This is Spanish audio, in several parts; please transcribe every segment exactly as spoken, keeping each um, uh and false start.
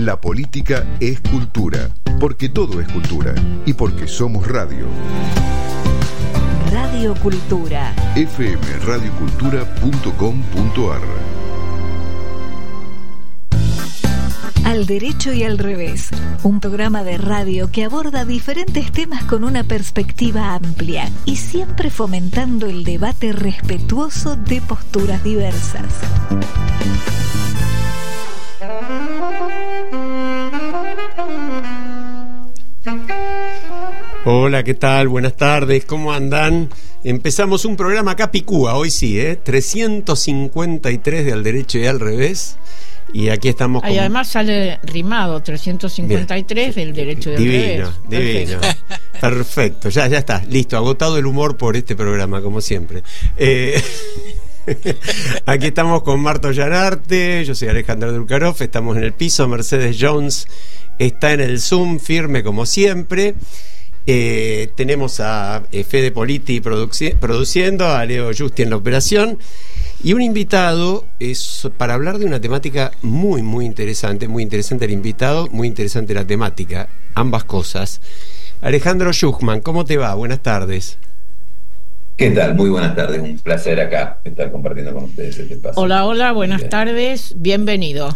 La política es cultura, porque todo es cultura y porque somos radio. Radio Cultura. f m radio cultura punto com punto a r. Al derecho y al revés, un programa de radio que aborda diferentes temas con una perspectiva amplia y siempre fomentando el debate respetuoso de posturas diversas. Hola, ¿qué tal? Buenas tardes, ¿cómo andan? Empezamos un programa acá Picúa, hoy sí, ¿eh? trescientos cincuenta y tres de Al Derecho y al Revés. Y aquí estamos con... Y además sale rimado, trescientos cincuenta y tres del derecho y del divino, revés. Divino, Perfecto. Perfecto, ya, ya está, listo, agotado el humor por este programa, como siempre. Eh... Aquí estamos con Marto Llanarte, yo soy Alejandro Dulkarov, estamos en el piso, Mercedes Jones está en el Zoom, firme como siempre. Eh, tenemos a eh, Fede Politi produci- produciendo, a Leo Justi en la operación y un invitado es para hablar de una temática muy muy interesante, muy interesante el invitado, muy interesante la temática, ambas cosas. Alejandro Schuchman, ¿cómo te va? Buenas tardes. ¿Qué tal? Muy buenas tardes, un placer acá estar compartiendo con ustedes este espacio. Hola, hola, buenas Bien. tardes, bienvenido.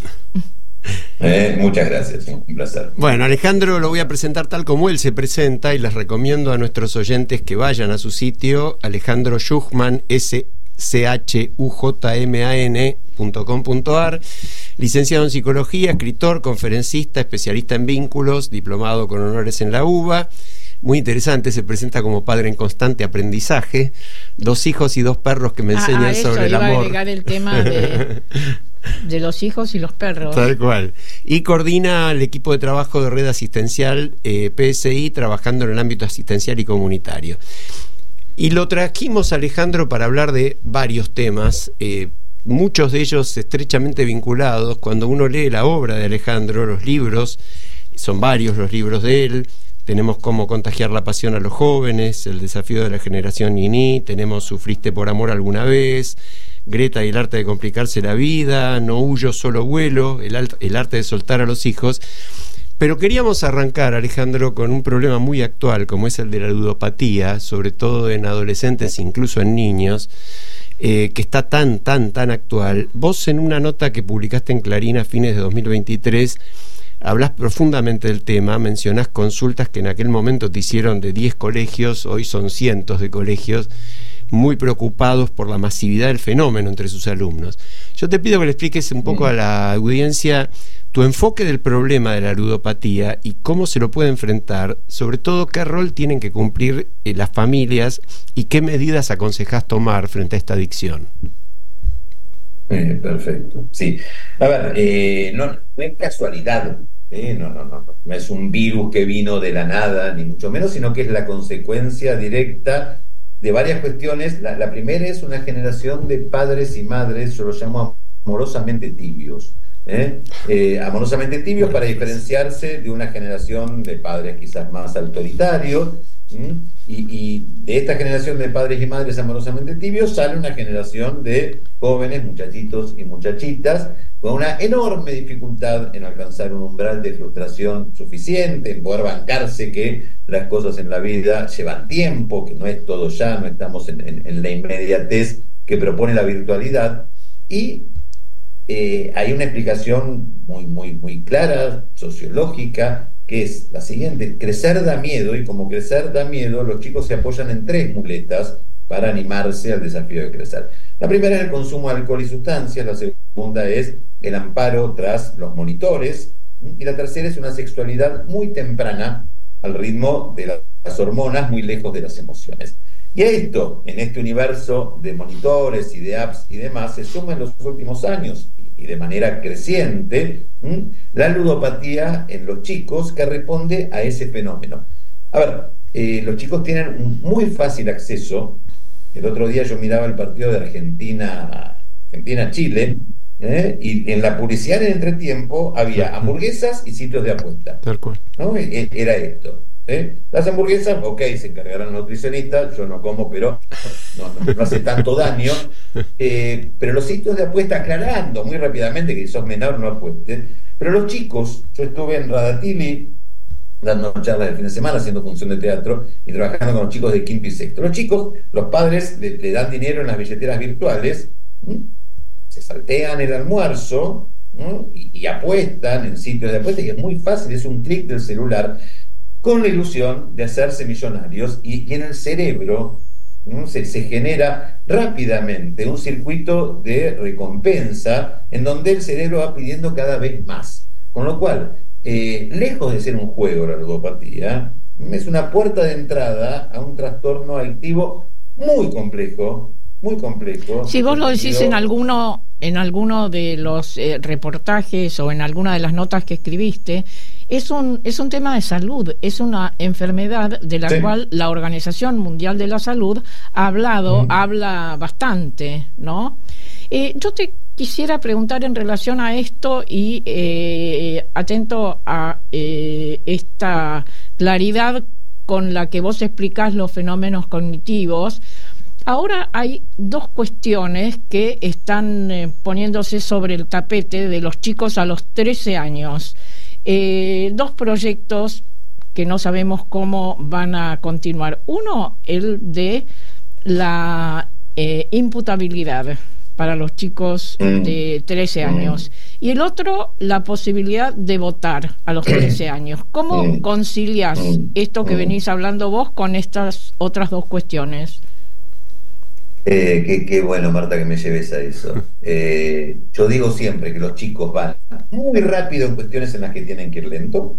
Eh, muchas gracias, un placer. Bueno, Alejandro lo voy a presentar tal como él se presenta y les recomiendo a nuestros oyentes que vayan a su sitio, Alejandro Schuchman, S C H U J M A N punto com punto a r, licenciado en Psicología, escritor, conferencista, especialista en vínculos, diplomado con honores en la U B A. Muy interesante, se presenta como padre en constante aprendizaje, dos hijos y dos perros que me enseñan ah, sobre el amor. Iba a agregar el tema de, de los hijos y los perros. Tal cual. Y coordina el equipo de trabajo de red asistencial eh, P S I, trabajando en el ámbito asistencial y comunitario. Y lo trajimos, Alejandro, para hablar de varios temas, eh, muchos de ellos estrechamente vinculados. Cuando uno lee la obra de Alejandro, los libros, son varios los libros de él. Tenemos Cómo contagiar la pasión a los jóvenes, El desafío de la generación Nini, tenemos Sufriste por amor alguna vez, Greta y el arte de complicarse la vida, No huyo, solo vuelo, el, el arte de soltar a los hijos. Pero queríamos arrancar, Alejandro, con un problema muy actual, como es el de la ludopatía, sobre todo en adolescentes, incluso en niños, eh, que está tan, tan, tan actual. Vos, en una nota que publicaste en Clarín a fines de dos mil veintitrés, hablas profundamente del tema, mencionás consultas que en aquel momento te hicieron de diez colegios, hoy son cientos de colegios, muy preocupados por la masividad del fenómeno entre sus alumnos. Yo te pido que le expliques un poco a la audiencia tu enfoque del problema de la ludopatía y cómo se lo puede enfrentar, sobre todo qué rol tienen que cumplir eh, las familias y qué medidas aconsejás tomar frente a esta adicción. Eh, perfecto, sí. A ver, eh, no, no es casualidad, eh, no, no, no, no es un virus que vino de la nada, ni mucho menos, sino que es la consecuencia directa de varias cuestiones. La, la primera es una generación de padres y madres, yo los llamo amorosamente tibios, ¿eh? Eh, amorosamente tibios para diferenciarse de una generación de padres quizás más autoritarios. Y, y de esta generación de padres y madres amorosamente tibios sale una generación de jóvenes, muchachitos y muchachitas con una enorme dificultad en alcanzar un umbral de frustración suficiente, en poder bancarse que las cosas en la vida llevan tiempo, que no es todo ya, no estamos en, en, en la inmediatez que propone la virtualidad. Y eh, hay una explicación muy, muy, muy clara, sociológica, que es la siguiente: crecer da miedo, y como crecer da miedo, los chicos se apoyan en tres muletas para animarse al desafío de crecer. La primera es el consumo de alcohol y sustancias, la segunda es el amparo tras los monitores, y la tercera es una sexualidad muy temprana al ritmo de las hormonas, muy lejos de las emociones. Y a esto, en este universo de monitores y de apps y demás, se suma en los últimos años, y de manera creciente, ¿m? la ludopatía en los chicos, que responde a ese fenómeno. A ver, eh, los chicos tienen un muy fácil acceso. El otro día yo miraba el partido de Argentina, Argentina-Chile, ¿eh? y en la publicidad en entretiempo había hamburguesas y sitios de apuesta. Tal cual. ¿No? Era esto. ¿Eh? Las hamburguesas, ok, se encargarán los nutricionistas, yo no como, pero no, no, no hace tanto daño. Eh, pero los sitios de apuesta, aclarando muy rápidamente que si sos menor no apuestes, Pero los chicos, yo estuve en Radatili dando charlas el fin de semana, haciendo función de teatro y trabajando con los chicos de quinto y sexto. Los chicos, los padres le, le dan dinero en las billeteras virtuales, ¿m? se saltean el almuerzo, y, y apuestan en sitios de apuestas, y es muy fácil, es un clic del celular, con la ilusión de hacerse millonarios, y, y en el cerebro se, se genera rápidamente un circuito de recompensa en donde el cerebro va pidiendo cada vez más, con lo cual eh, lejos de ser un juego la ludopatía, es una puerta de entrada a un trastorno adictivo muy complejo, muy complejo. Si vos lo decís en alguno en alguno de los eh, reportajes o en alguna de las notas que escribiste, es un es un tema de salud, es una enfermedad de la sí. cual la Organización Mundial de la Salud ha hablado, mm. habla bastante, ¿no? Eh, yo te quisiera preguntar en relación a esto y eh, atento a eh, esta claridad con la que vos explicás los fenómenos cognitivos. Ahora hay dos cuestiones que están eh, poniéndose sobre el tapete de los chicos a los trece años. Eh, dos proyectos que no sabemos cómo van a continuar. Uno, el de la eh, imputabilidad para los chicos de trece años. Y el otro, la posibilidad de votar a los trece años. ¿Cómo concilias esto que venís hablando vos con estas otras dos cuestiones? Eh, qué, qué bueno, Marta, que me lleves a eso. Eh, yo digo siempre que los chicos van muy rápido en cuestiones en las que tienen que ir lento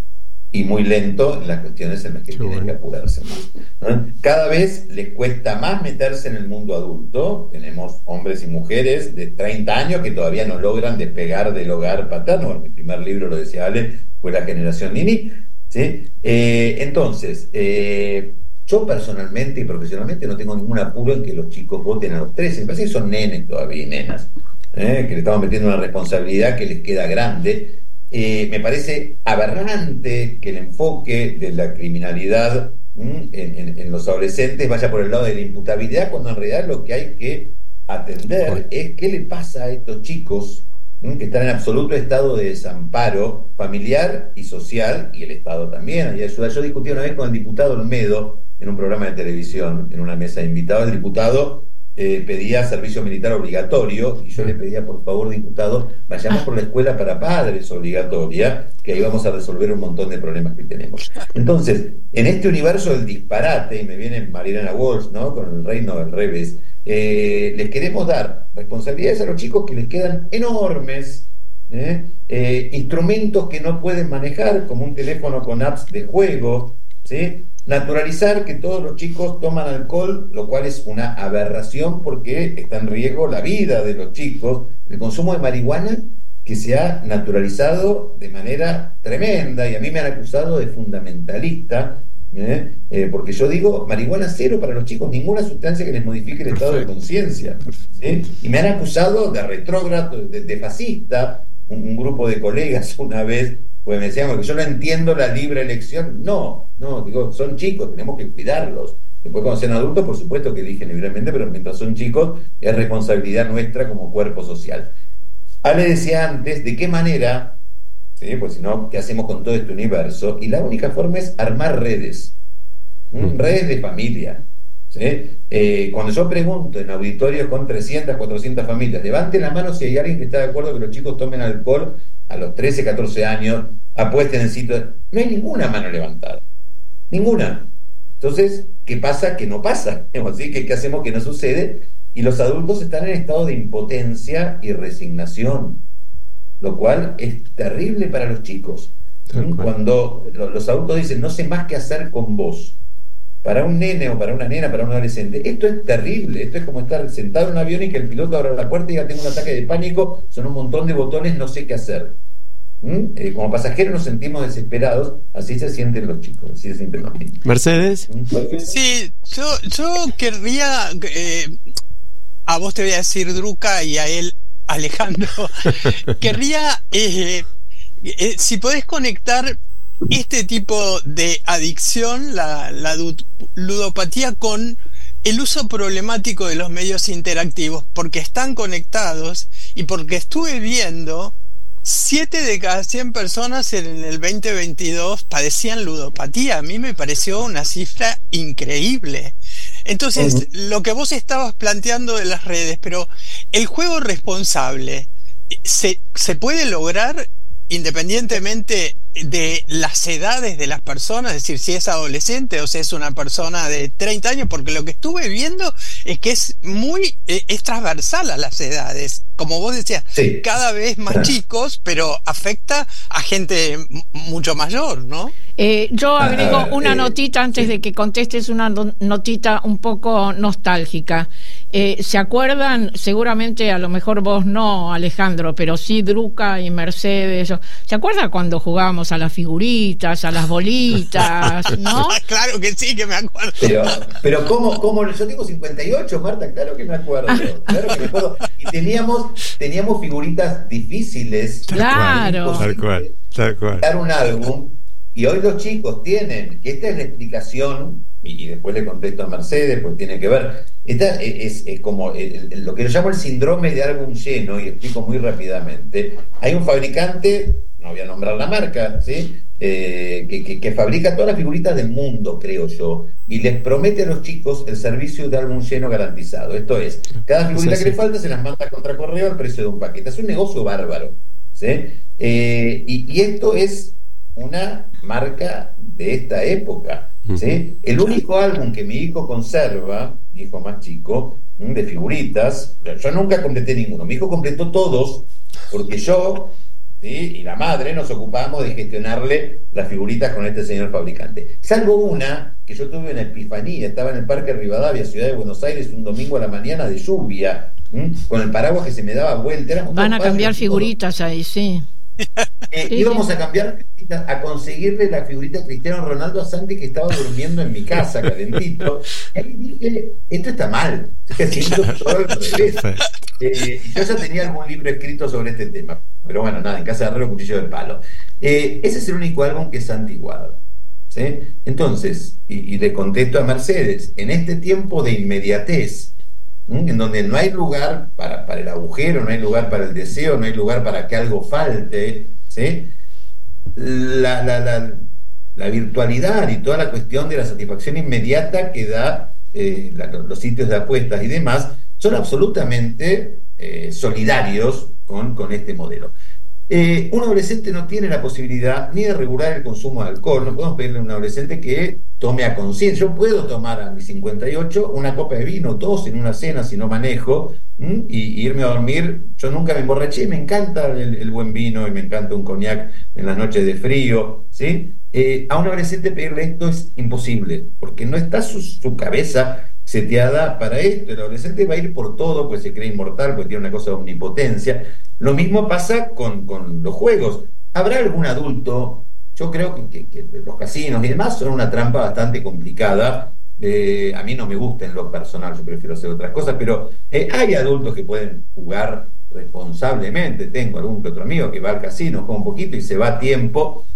y muy lento en las cuestiones en las que qué tienen bueno. que apurarse más, ¿no? Cada vez les cuesta más meterse en el mundo adulto. Tenemos hombres y mujeres de treinta años que todavía no logran despegar del hogar paterno. Bueno, mi primer libro, lo decía Ale, fue La Generación Nini, ¿sí? Eh, entonces, eh, yo personalmente y profesionalmente no tengo ningún apuro en que los chicos voten a los trece. Me parece que son nenes todavía y nenas, ¿eh? que le estamos metiendo una responsabilidad que les queda grande. Eh, me parece aberrante que el enfoque de la criminalidad en, en, en los adolescentes vaya por el lado de la imputabilidad, cuando en realidad lo que hay que atender es qué le pasa a estos chicos que están en absoluto estado de desamparo familiar y social, y el Estado también. Yo discutí una vez con el diputado Olmedo en un programa de televisión, en una mesa de invitados. El diputado eh, pedía servicio militar obligatorio, y yo le pedía, por favor, diputado, vayamos por la escuela para padres obligatoria, que ahí vamos a resolver un montón de problemas que tenemos. Entonces, en este universo del disparate, y me viene Mariana Walsh, ¿no?, con el reino del revés, eh, les queremos dar responsabilidades a los chicos que les quedan enormes, ¿eh? Eh, instrumentos que no pueden manejar, como un teléfono con apps de juego, ¿sí? Naturalizar que todos los chicos toman alcohol, lo cual es una aberración porque está en riesgo la vida de los chicos. El consumo de marihuana, que se ha naturalizado de manera tremenda, y a mí me han acusado de fundamentalista, ¿eh? Eh, porque yo digo marihuana cero para los chicos, ninguna sustancia que les modifique el estado de conciencia, ¿sí? Y me han acusado de retrógrado, de, de fascista, un, un grupo de colegas una vez, pues me decían que yo no entiendo la libre elección. No, no, digo, son chicos, tenemos que cuidarlos. Después, cuando sean adultos, por supuesto que eligen libremente, pero mientras son chicos es responsabilidad nuestra como cuerpo social. Ale decía antes, ¿de qué manera? ¿Sí? Pues si no, ¿qué hacemos con todo este universo? Y la única forma es armar redes, ¿Mm? redes de familia, ¿sí? Eh, cuando yo pregunto en auditorios con trescientas, cuatrocientas familias, levante la mano si hay alguien que está de acuerdo que los chicos tomen alcohol a los trece, catorce años, apuesten en sitios. No hay ninguna mano levantada, ninguna. Entonces, ¿qué pasa? Que no pasa, ¿sí? ¿Qué, ¿Qué hacemos que no sucede? Y los adultos están en estado de impotencia y resignación, lo cual es terrible para los chicos. Cuando los adultos dicen, no sé más qué hacer con vos, para un nene o para una nena, para un adolescente, esto es terrible. Esto es como estar sentado en un avión y que el piloto abra la puerta y diga, tengo un ataque de pánico, son un montón de botones, no sé qué hacer. ¿Mm? Eh, como pasajeros nos sentimos desesperados, así se sienten los chicos, así se sienten los niños. Mercedes. Sí, yo, yo querría, eh, a vos te voy a decir Druca y a él Alejandro, querría, eh, eh, si podés conectar este tipo de adicción, la, la ludopatía, con el uso problemático de los medios interactivos, porque están conectados y porque estuve viendo siete de cada cien personas en el veinte veintidós padecían ludopatía. A mí me pareció una cifra increíble. Entonces, uh-huh. lo que vos estabas planteando de las redes, pero el juego responsable, ¿se, se puede lograr independientemente de las edades de las personas? Es decir, si es adolescente o si es una persona de treinta años, porque lo que estuve viendo es que es muy eh, es transversal a las edades, como vos decías, sí. cada vez más chicos, pero afecta a gente m- mucho mayor, ¿no? Eh, yo agrego Ah, una eh, notita antes sí. de que contestes, una no- notita un poco nostálgica. Eh, ¿Se acuerdan? Seguramente, a lo mejor vos no, Alejandro, pero sí Druca y Mercedes. ¿Se acuerdan cuando jugábamos a las figuritas, a las bolitas, no? Claro que sí, que me acuerdo. Pero, pero ¿cómo, cómo? Yo tengo cincuenta y ocho, Marta, claro que me acuerdo. Claro que me acuerdo. Y teníamos, teníamos figuritas difíciles. Claro. Tal cual, tal cual. Dar un álbum. Y hoy los chicos tienen, que esta es la explicación, y, y después le contesto a Mercedes, pues tiene que ver, esta es, es, es como el, el, lo que yo llamo el síndrome de álbum lleno, y explico muy rápidamente. Hay un fabricante, no voy a nombrar la marca, ¿sí? eh, que, que, que fabrica todas las figuritas del mundo, creo yo, y les promete a los chicos el servicio de álbum lleno garantizado. Esto es, cada figurita Sí, que sí. le falta se las manda contra correo al precio de un paquete. Es un negocio bárbaro, ¿sí? Eh, y, y esto es una marca de esta época, ¿sí? El único álbum que mi hijo conserva, mi hijo más chico, de figuritas, yo nunca completé ninguno, mi hijo completó todos, porque yo, ¿sí? y la madre nos ocupábamos de gestionarle las figuritas con este señor fabricante, salvo una que yo tuve una epifanía. Estaba en el Parque Rivadavia, Ciudad de Buenos Aires, un domingo a la mañana de lluvia, ¿m? con el paraguas que se me daba vuelta. Éramos Van a todos cambiar padres, figuritas ahí, sí. Eh, Sí, íbamos sí. a cambiar figuritas, a conseguirle la figurita a Cristiano Ronaldo a Santi, que estaba durmiendo en mi casa, calentito. Y ahí dije, esto está mal, estoy haciendo todo al revés. Eh, y yo ya tenía algún libro escrito sobre este tema, pero bueno, nada, en casa de Herrero, cuchillo del palo. Eh, ese es el único álbum que Santi guarda, ¿sí? Entonces, y, y le contesto a Mercedes, en este tiempo de inmediatez, ¿Mm? en donde no hay lugar para, para el agujero, no hay lugar para el deseo, no hay lugar para que algo falte, ¿sí? la, la, la, la virtualidad y toda la cuestión de la satisfacción inmediata que da eh, la, los sitios de apuestas y demás son absolutamente eh, solidarios con, con este modelo. Eh, un adolescente no tiene la posibilidad ni de regular el consumo de alcohol. No podemos pedirle a un adolescente que tome a conciencia. Yo puedo tomar a mis cincuenta y ocho una copa de vino, dos en una cena si no manejo, ¿m? y, y irme a dormir. Yo nunca me emborraché, me encanta el, el buen vino y me encanta un cognac en las noches de frío, ¿sí? Eh, a un adolescente pedirle esto es imposible, porque no está su, su cabeza seteada para esto. El adolescente va a ir por todo, pues se cree inmortal, pues tiene una cosa de omnipotencia. Lo mismo pasa con, con los juegos. ¿Habrá algún adulto? Yo creo que, que, que los casinos y demás son una trampa bastante complicada. Eh, a mí no me gusta en lo personal, yo prefiero hacer otras cosas, pero eh, hay adultos que pueden jugar responsablemente. Tengo algún que otro amigo que va al casino, juega un poquito y se va a tiempo.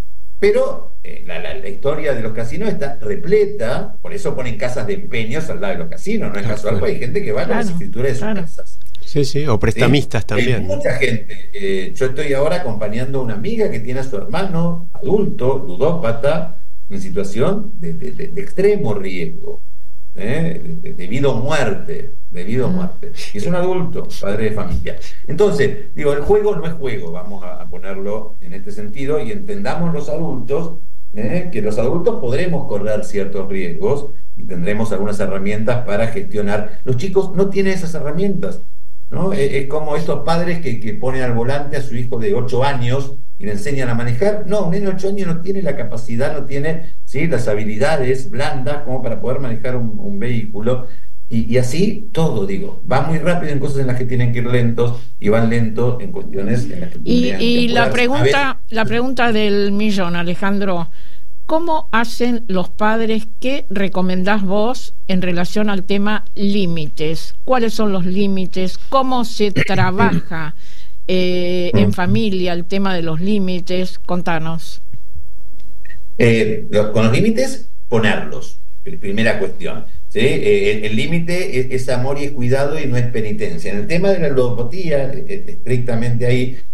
Pero eh, la, la, la historia de los casinos está repleta, por eso ponen casas de empeños al lado de los casinos. No es casual, porque hay gente que va Claro, a las escrituras de sus claro. casas. Sí, sí, o prestamistas Sí, también. hay mucha gente. Eh, yo estoy ahora acompañando a una amiga que tiene a su hermano adulto, ludópata, en situación de, de, de, de extremo riesgo, ¿eh? de, de, debido a muerte, debido a muerte. Y es un adulto, padre de familia. Entonces, digo, el juego no es juego, vamos a, a ponerlo en este sentido, y entendamos los adultos, ¿eh? que los adultos podremos correr ciertos riesgos y tendremos algunas herramientas para gestionar. Los chicos no tienen esas herramientas, ¿no? Es, es como estos padres que, que ponen al volante a su hijo de ocho años y le enseñan a manejar. No, un niño de ocho años no tiene la capacidad, no tiene, ¿sí? las habilidades blandas como para poder manejar un, un vehículo. Y, y así todo, digo, va muy rápido en cosas en las que tienen que ir lentos y van lento en cuestiones en las que Y, tendrían y que la apurarse. pregunta, A ver, la pregunta del millón, Alejandro, ¿cómo hacen los padres? ¿Qué recomendás vos en relación al tema límites? ¿Cuáles son los límites? ¿Cómo se trabaja eh, en familia el tema de los límites? Contanos. Eh, con los límites, ponerlos, primera cuestión. ¿Sí? Eh, el límite es, es amor y es cuidado y no es penitencia. En el tema de la ludopatía, eh, estrictamente ahí,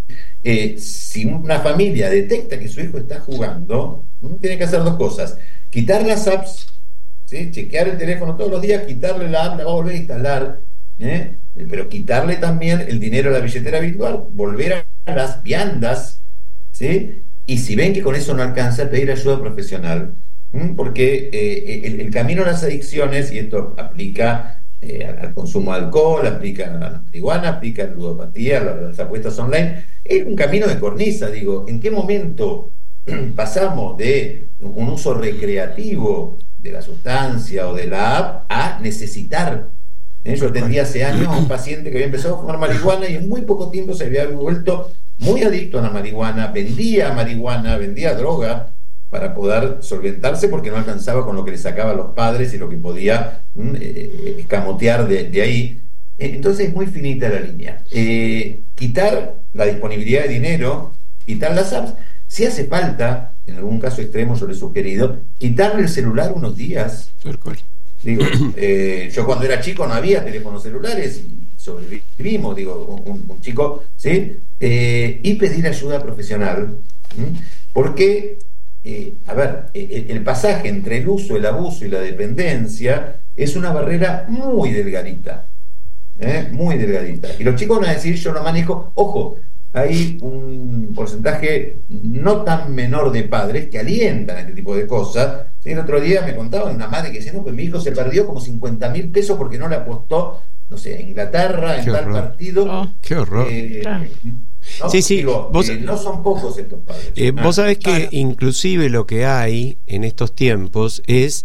eh, si una familia detecta que su hijo está jugando, tiene que hacer dos cosas: quitar las apps, ¿sí? Chequear el teléfono todos los días, quitarle la app, la va a volver a instalar, ¿eh? Pero quitarle también el dinero a la billetera virtual, volver a las viandas, ¿sí? Y si ven que con eso no alcanza, pedir ayuda profesional, ¿m? Porque eh, el, el camino a las adicciones, y esto aplica eh, al consumo de alcohol, aplica a la marihuana, aplica a la ludopatía, a las apuestas online, es un camino de cornisa. Digo, ¿en qué momento pasamos de un uso recreativo de la sustancia o de la app a necesitar? ¿Eh? Yo atendí hace años a un paciente que había empezado a fumar marihuana y en muy poco tiempo se había vuelto muy adicto a la marihuana, vendía marihuana, vendía droga para poder solventarse porque no alcanzaba con lo que le sacaban los padres y lo que podía mm, eh, escamotear de, de ahí. Entonces es muy finita la línea. Eh, quitar la disponibilidad de dinero, quitar las apps, si hace falta, en algún caso extremo yo le he sugerido, quitarle el celular unos días. Digo, eh, yo cuando era chico no había teléfonos celulares y sobrevivimos, digo, un, un chico, ¿sí? Eh, y pedir ayuda profesional, ¿sí? Porque, eh, a ver, el, el pasaje entre el uso, el abuso y la dependencia es una barrera muy delgadita, ¿eh? Muy delgadita. Y los chicos van a decir, yo no manejo, ojo, hay un porcentaje no tan menor de padres que alientan este tipo de cosas. ¿Sí? El otro día me contaba una madre que decía, no, pues mi hijo se perdió como cincuenta mil pesos porque no le apostó, no sé, a Inglaterra, en Qué tal horror. partido. Oh, qué horror. Eh, Claro. ¿no? Sí, sí, Digo, vos- eh, no son pocos estos padres. Eh, Ah, vos sabés que claro. inclusive lo que hay en estos tiempos es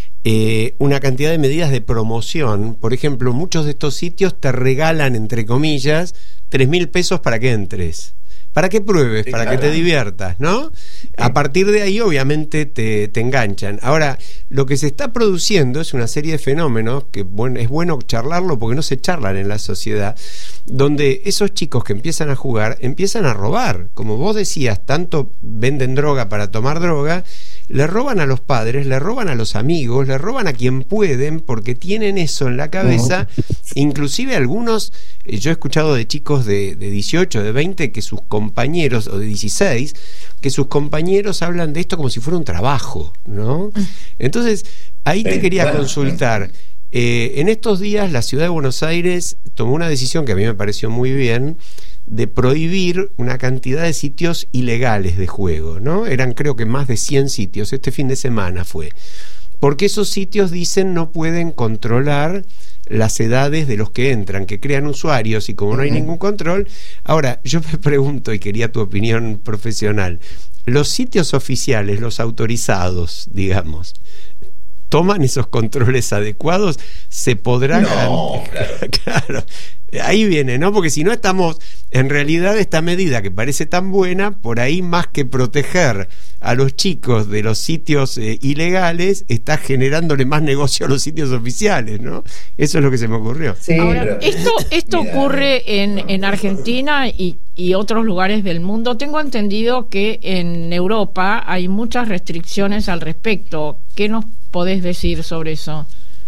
eh, una cantidad de medidas de promoción. Por ejemplo, muchos de estos sitios te regalan, entre comillas, tres mil pesos para que entres. Para que pruebes, Sí, para claro. que te diviertas, ¿no? A partir de ahí, obviamente, te, te enganchan. Ahora, lo que se está produciendo es una serie de fenómenos que bueno, es bueno charlarlo porque no se charlan en la sociedad, donde esos chicos que empiezan a jugar empiezan a robar. Como vos decías, tanto venden droga para tomar droga, le roban a los padres, le roban a los amigos, le roban a quien pueden porque tienen eso en la cabeza. Inclusive algunos, eh, yo he escuchado de chicos de, de dieciocho, de veinte, que sus compañeros, o de dieciséis, que sus compañeros hablan de esto como si fuera un trabajo, ¿no? Entonces, ahí te Sí, quería bueno, consultar. Eh, en estos días la ciudad de Buenos Aires tomó una decisión que a mí me pareció muy bien, de prohibir una cantidad de sitios ilegales de juego, ¿no? Eran creo que más de cien sitios, este fin de semana fue. Porque esos sitios, dicen, no pueden controlar las edades de los que entran, que crean usuarios, y como no hay ningún control. Ahora, yo me pregunto, y quería tu opinión profesional, los sitios oficiales, los autorizados, digamos, ¿toman esos controles adecuados? ¿Se podrá No, garan- claro. Ahí viene, ¿no? Porque si no estamos, en realidad esta medida que parece tan buena, por ahí más que proteger a los chicos de los sitios eh, ilegales, está generándole más negocio a los sitios oficiales, ¿no? Eso es lo que se me ocurrió. Sí, Ahora, pero- esto, esto Mira, ocurre en, no, en no, Argentina y, y otros lugares del mundo. Tengo entendido que en Europa hay muchas restricciones al respecto. ¿Qué nos podés decir sobre eso?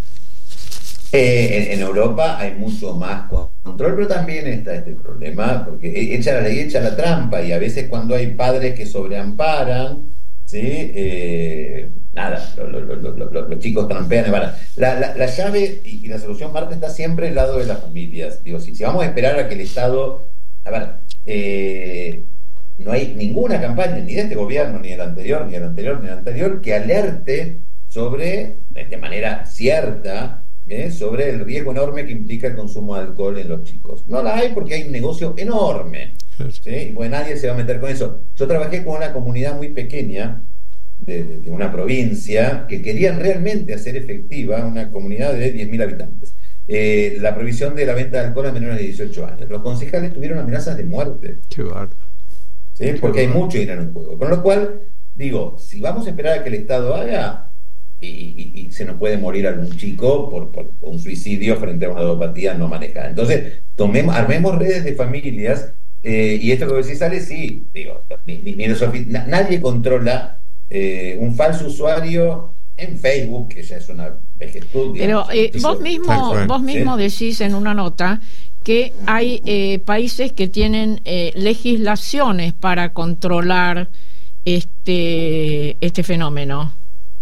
Eh, en, en Europa hay mucho más control, pero también está este problema, porque echa la ley, echa la trampa, y a veces cuando hay padres que sobreamparan, ¿sí? Eh, nada, lo- lo- lo- lo- lo- los chicos trampean y van. La, la, la llave y, y la solución, Marta, está siempre al lado de las familias. Digo, si, si vamos a esperar a que el Estado, a ver, eh, no hay ninguna campaña, ni de este gobierno, ni del anterior, ni del anterior, ni del anterior, que alerte sobre, de manera cierta, ¿eh? sobre el riesgo enorme que implica el consumo de alcohol en los chicos. No la hay porque hay un negocio enorme, ¿sí? Y pues nadie se va a meter con eso. Yo trabajé con una comunidad muy pequeña de, de, de una provincia que querían realmente hacer efectiva, una comunidad de diez mil habitantes, eh, la prohibición de la venta de alcohol a menores de dieciocho años. Los concejales tuvieron amenazas de muerte, Qué bárbaro. ¿sí? Porque hay mucho dinero en juego. Con lo cual, digo, si vamos a esperar a que el Estado haga, y, y, y se nos puede morir algún chico por, por un suicidio frente a una ludopatía no manejada. Entonces, tomemos, armemos redes de familias, eh, y esto que vos decís, sale, sí, digo, ni, ni, ni los ofi- na- nadie controla eh, un falso usuario en Facebook, que ya es una vejetud. Pero digamos, eh, eso- vos Tal mismo, cual, vos mismo ¿sí? decís en una nota que hay eh, países que tienen eh, legislaciones para controlar este, este fenómeno.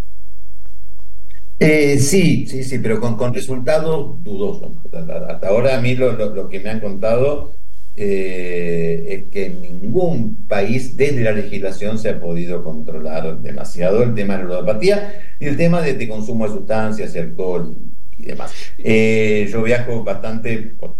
Eh, sí, sí, sí, pero con, con resultados dudosos. Hasta, hasta ahora a mí lo, lo, lo que me han contado eh, es que en ningún país desde la legislación se ha podido controlar demasiado el tema de la ludopatía y el tema de, de consumo de sustancias y alcohol y demás. Eh, yo viajo bastante por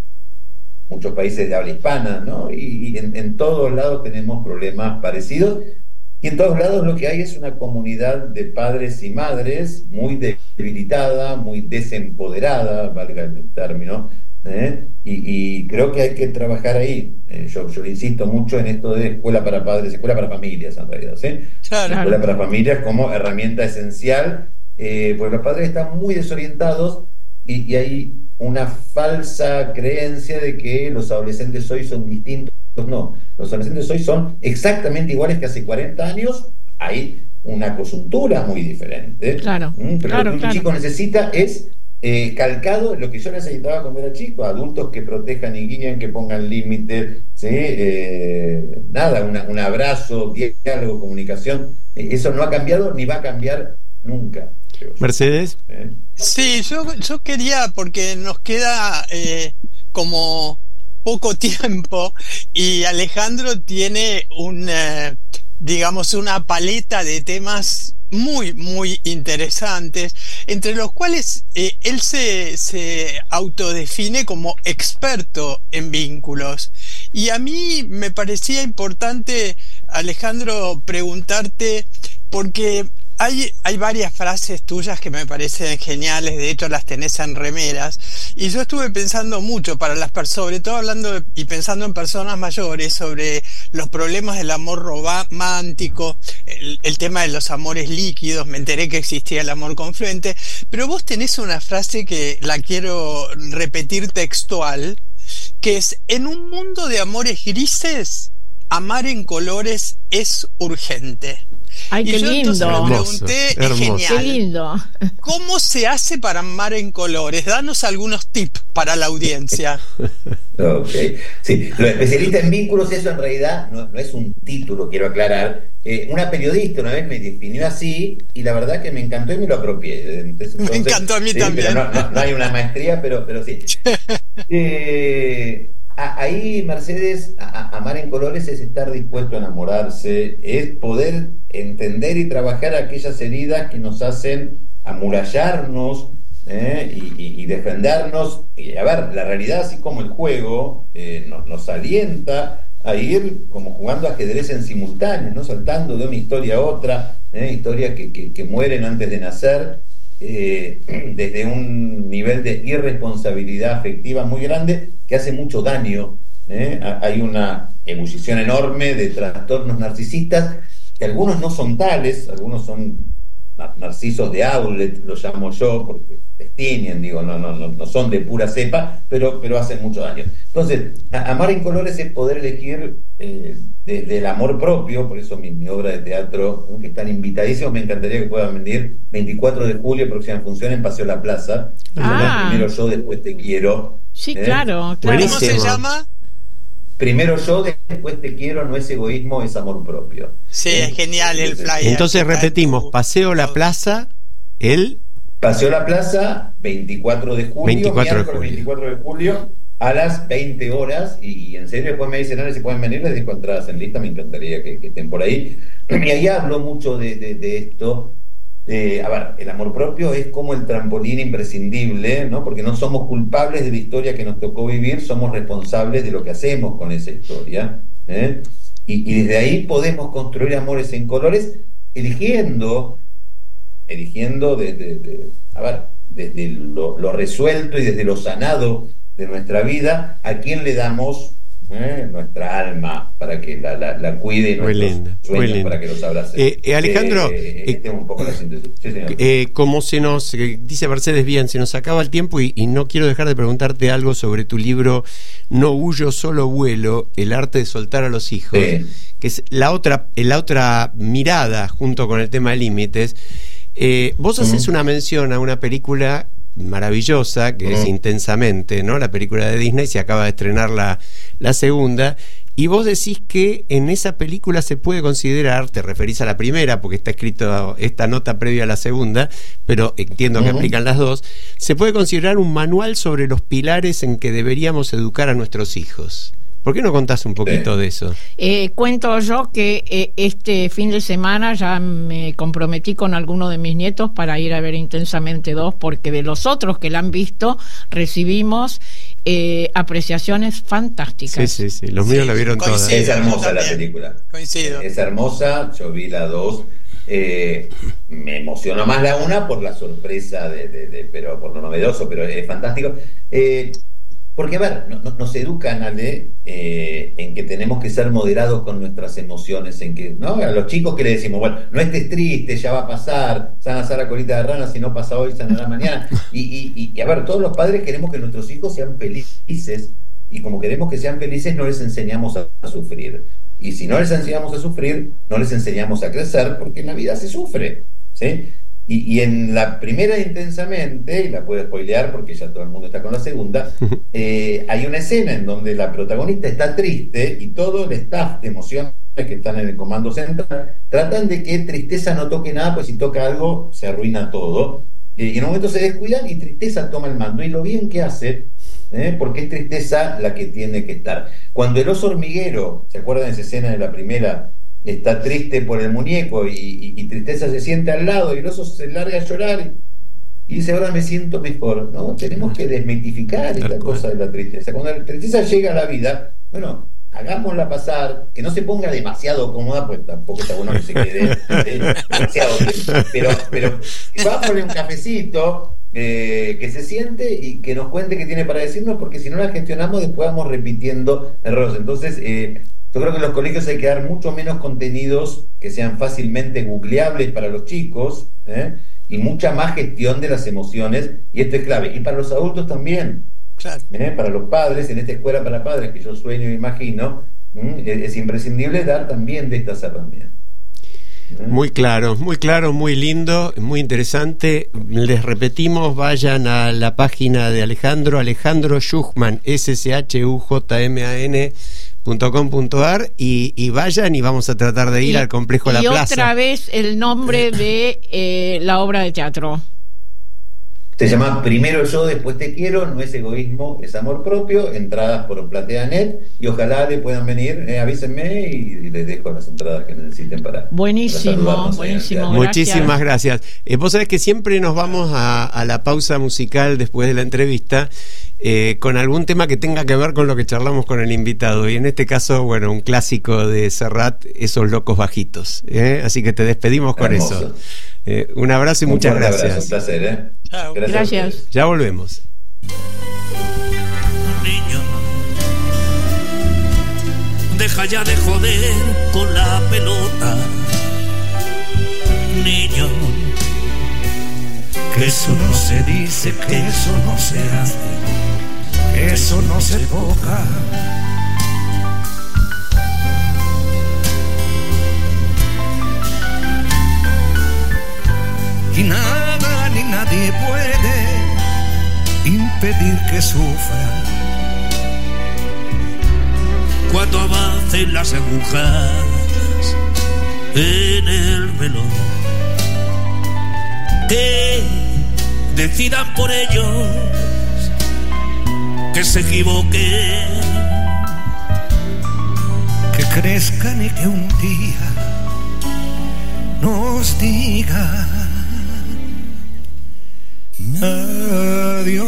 muchos países de habla hispana, ¿no? Y, y en, en todos lados tenemos problemas parecidos. Y en todos lados lo que hay es una comunidad de padres y madres muy debilitada, muy desempoderada, valga el término, ¿eh? y, y creo que hay que trabajar ahí. Eh, yo, yo insisto mucho en esto de escuela para padres, escuela para familias en realidad, ¿sí? Claro. Escuela para familias como herramienta esencial, eh, porque los padres están muy desorientados y, y hay una falsa creencia de que los adolescentes hoy son distintos. No, los adolescentes hoy son exactamente iguales que hace cuarenta años. Hay una coyuntura muy diferente. Claro, ¿Mm? Pero claro, lo que un claro. chico necesita es eh, calcado lo que yo necesitaba cuando era chico, adultos que protejan y guíen, que pongan límites, ¿sí? eh, nada, una, un abrazo, diálogo, comunicación. Eh, eso no ha cambiado ni va a cambiar nunca. Mercedes. ¿Eh? Sí, yo, yo quería, porque nos queda eh, como poco tiempo y Alejandro tiene un, eh, digamos, una paleta de temas muy, muy interesantes, entre los cuales eh, él se, se autodefine como experto en vínculos. Y a mí me parecía importante, Alejandro, preguntarte, porque Hay, hay varias frases tuyas que me parecen geniales, de hecho las tenés en remeras, y yo estuve pensando mucho para las personas, sobre todo hablando de, y pensando en personas mayores, sobre los problemas del amor romántico, el, el tema de los amores líquidos. Me enteré que existía el amor confluente, pero vos tenés una frase que la quiero repetir textual, que es: en un mundo de amores grises, amar en colores es urgente. Ay, qué y yo lindo. entonces me pregunté, Hermoso, es hermoso. genial, Qué lindo. ¿cómo se hace para amar en colores? Danos algunos tips para la audiencia. Ok, sí, lo de especialista en vínculos, eso en realidad no, no es un título, quiero aclarar. Eh, una periodista una vez me definió así y la verdad que me encantó y me lo apropié. Entonces, Me encantó a mí sí, también. Pero no, no, no hay una maestría, pero, pero sí. Eh, a, ahí, Mercedes, a, a amar en colores es estar dispuesto a enamorarse, es poder entender y trabajar aquellas heridas que nos hacen amurallarnos, ¿eh? y, y, y defendernos. Y a ver, la realidad, así como el juego, eh, nos, nos alienta a ir como jugando ajedrez en simultáneo, ¿no? Saltando de una historia a otra, ¿eh? Historias que, que, que mueren antes de nacer, eh, desde un nivel de irresponsabilidad afectiva muy grande que hace mucho daño, ¿eh? Hay una ebullición enorme de trastornos narcisistas, que algunos no son tales, algunos son narcisos de outlet, lo llamo yo, porque destiñen, digo, no, no, no, no son de pura cepa, pero, pero hacen mucho daño. Entonces, a, amar en colores es poder elegir eh, desde el amor propio. Por eso mi, mi obra de teatro, ¿no? Que están invitadísimos, me encantaría que puedan venir veinticuatro de julio, próxima función en Paseo La Plaza. Ah. Primero yo, después te quiero. Sí, ¿eh? claro, claro. ¿Cómo se Buenísimo. llama? Primero yo, después te quiero, no es egoísmo, es amor propio. Sí, ¿Eh? es genial el flyer. Entonces Está en repetimos, tu- Paseo La Plaza, el Paseo La Plaza, veinticuatro de julio, veinticuatro de miércoles julio. veinticuatro de julio, a las veinte horas, y, y en serio después me dicen, "Ana, si pueden venir, les dejo entradas en lista", me encantaría que, que estén por ahí. Y ahí hablo mucho de, de, de esto. Eh, a ver, el amor propio es como el trampolín imprescindible, ¿no? Porque no somos culpables de la historia que nos tocó vivir, somos responsables de lo que hacemos con esa historia, ¿eh? Y, y desde ahí podemos construir amores en colores, eligiendo, eligiendo desde, de, de, a ver, desde lo, lo resuelto y desde lo sanado de nuestra vida, a quién le damos ¿eh? nuestra alma para que la, la, la cuide, y Muy nuestros linda, muy sueños linda. para que los abrace. Eh, eh, Alejandro, eh, eh, este es un poco la síntesis. Sí, señor. Eh, como se nos eh, dice Mercedes bien, se nos acaba el tiempo y, y no quiero dejar de preguntarte algo sobre tu libro No huyo, solo vuelo, el arte de soltar a los hijos, Sí. que es la otra, la otra mirada junto con el tema de límites. Eh, vos haces Uh-huh. una mención a una película maravillosa, que mm. es Intensamente, ¿no? La película de Disney, se acaba de estrenar la, la segunda. Y vos decís que en esa película se puede considerar, te referís a la primera, porque está escrito esta nota previa a la segunda, pero entiendo que uh-huh. aplican las dos, se puede considerar un manual sobre los pilares en que deberíamos educar a nuestros hijos. ¿Por qué no contás un poquito de eso? Eh, cuento yo que eh, este fin de semana ya me comprometí con alguno de mis nietos para ir a ver Intensamente dos, porque de los otros que la han visto recibimos eh, apreciaciones fantásticas. Sí, sí, sí. Los míos sí, la vieron todas. Es hermosa la película. Coincido. Es hermosa, yo vi la dos. Eh, me emocionó más la una por la sorpresa, de, de, de, pero por lo novedoso, pero es fantástico. Eh, Porque, a ver, no, no, nos educan, Ale, eh, en que tenemos que ser moderados con nuestras emociones, en que, ¿no? A los chicos que le decimos, bueno, no estés triste, ya va a pasar, sana Sara colita de rana, si no pasa hoy, sanará mañana. Y, y, y, a ver, todos los padres queremos que nuestros hijos sean felices, y como queremos que sean felices, no les enseñamos a, a sufrir. Y si no les enseñamos a sufrir, no les enseñamos a crecer, porque en la vida se sufre, ¿sí? Y, y en la primera Intensamente, y la puedo spoilear porque ya todo el mundo está con la segunda, eh, hay una escena en donde la protagonista está triste y todo el staff de emociones que están en el comando central tratan de que tristeza no toque nada, pues si toca algo se arruina todo. Eh, y en un momento se descuidan y tristeza toma el mando. Y lo bien que hace, eh, porque es tristeza la que tiene que estar. Cuando el oso hormiguero, ¿se acuerdan de esa escena de la primera? Está triste por el muñeco y, y, y tristeza se siente al lado y el oso se larga a llorar y, y dice, ahora me siento mejor. No, tenemos que desmitificar esta cosa de la tristeza. Cuando la tristeza llega a la vida, bueno, hagámosla pasar, que no se ponga demasiado cómoda, pues tampoco está bueno que se quede eh, demasiado tiempo, pero, pero vámonos un cafecito, eh, que se siente y que nos cuente qué tiene para decirnos, porque si no la gestionamos después vamos repitiendo errores. Entonces, eh, yo creo que en los colegios hay que dar mucho menos contenidos que sean fácilmente googleables para los chicos, ¿eh? y mucha más gestión de las emociones, y esto es clave. Y para los adultos también, claro. ¿eh? Para los padres, en esta escuela para padres que yo sueño e imagino, ¿eh? es, es imprescindible dar también de estas herramientas. ¿eh? Muy claro, muy claro, muy lindo, muy interesante. Les repetimos, vayan a la página de Alejandro, Alejandro Schuchman, S S H U J M A N punto com punto ar y, y vayan y vamos a tratar de ir y, al complejo La Plaza. Y otra vez el nombre de eh, la obra de teatro. Se llama Primero Yo, Después Te Quiero, no es egoísmo, es amor propio. Entradas por PlateaNet y ojalá le puedan venir, eh, avísenme y, y les dejo las entradas que necesiten para. Buenísimo, para buenísimo. Muchísimas gracias. Eh, vos sabés que siempre nos vamos a, a la pausa musical después de la entrevista. Eh, con algún tema que tenga que ver con lo que charlamos con el invitado, y en este caso, bueno, un clásico de Serrat, Esos Locos Bajitos, ¿eh? Así que te despedimos con Hermoso. Eso. Eh, un abrazo y un muchas gracias. Abrazo, un placer, ¿eh? Chao. Gracias. gracias. Ya volvemos. Niño, deja ya de joder con la pelota. Niño, que eso no se dice, que eso no se hace, que eso no se toca. Y nada ni nadie puede impedir que sufra. Cuando avancen las agujas en el reloj, que decidan por ellos, que se equivoquen, que crezcan y que un día nos digan adiós.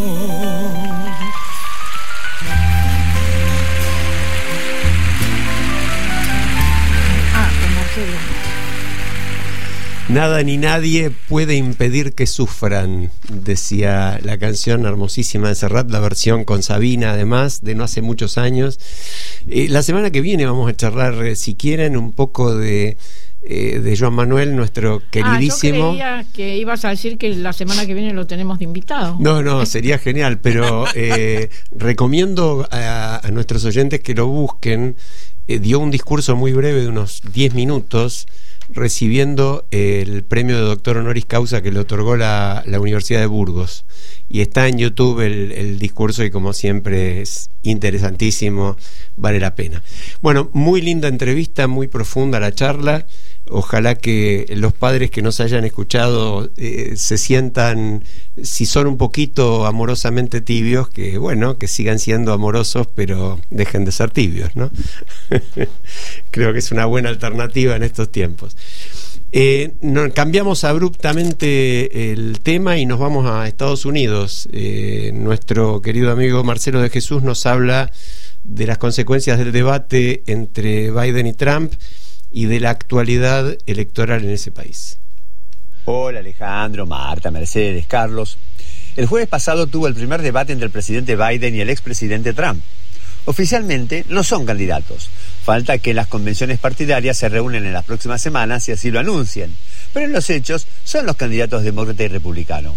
Ah, como Marcelo. Nada ni nadie puede impedir que sufran, decía la canción hermosísima de Serrat, la versión con Sabina, además, de no hace muchos años. Eh, la semana que viene vamos a charlar, eh, si quieren, un poco de, eh, de Joan Manuel, nuestro queridísimo. Ah, yo creía que ibas a decir que la semana que viene lo tenemos de invitado. No, no, sería genial, pero eh, recomiendo a, a nuestros oyentes que lo busquen. eh, dio un discurso muy breve de unos diez minutos recibiendo el premio de doctor honoris causa que le otorgó la, la Universidad de Burgos, y está en YouTube el, el discurso, y como siempre es interesantísimo, vale la pena. Bueno, muy linda entrevista, muy profunda la charla. Ojalá que los padres que nos hayan escuchado eh, se sientan, si son un poquito amorosamente tibios, que bueno, que sigan siendo amorosos, pero dejen de ser tibios, ¿no? Creo que es una buena alternativa en estos tiempos. Eh, no, cambiamos abruptamente el tema y nos vamos a Estados Unidos. Eh, nuestro querido amigo Marcelo de Jesús nos habla de las consecuencias del debate entre Biden y Trump y de la actualidad electoral en ese país. Hola Alejandro, Marta, Mercedes, Carlos. El jueves pasado tuvo el primer debate entre el presidente Biden y el expresidente Trump. Oficialmente no son candidatos. Falta que las convenciones partidarias se reúnen en las próximas semanas y así lo anuncien. Pero en los hechos son los candidatos demócrata y republicano.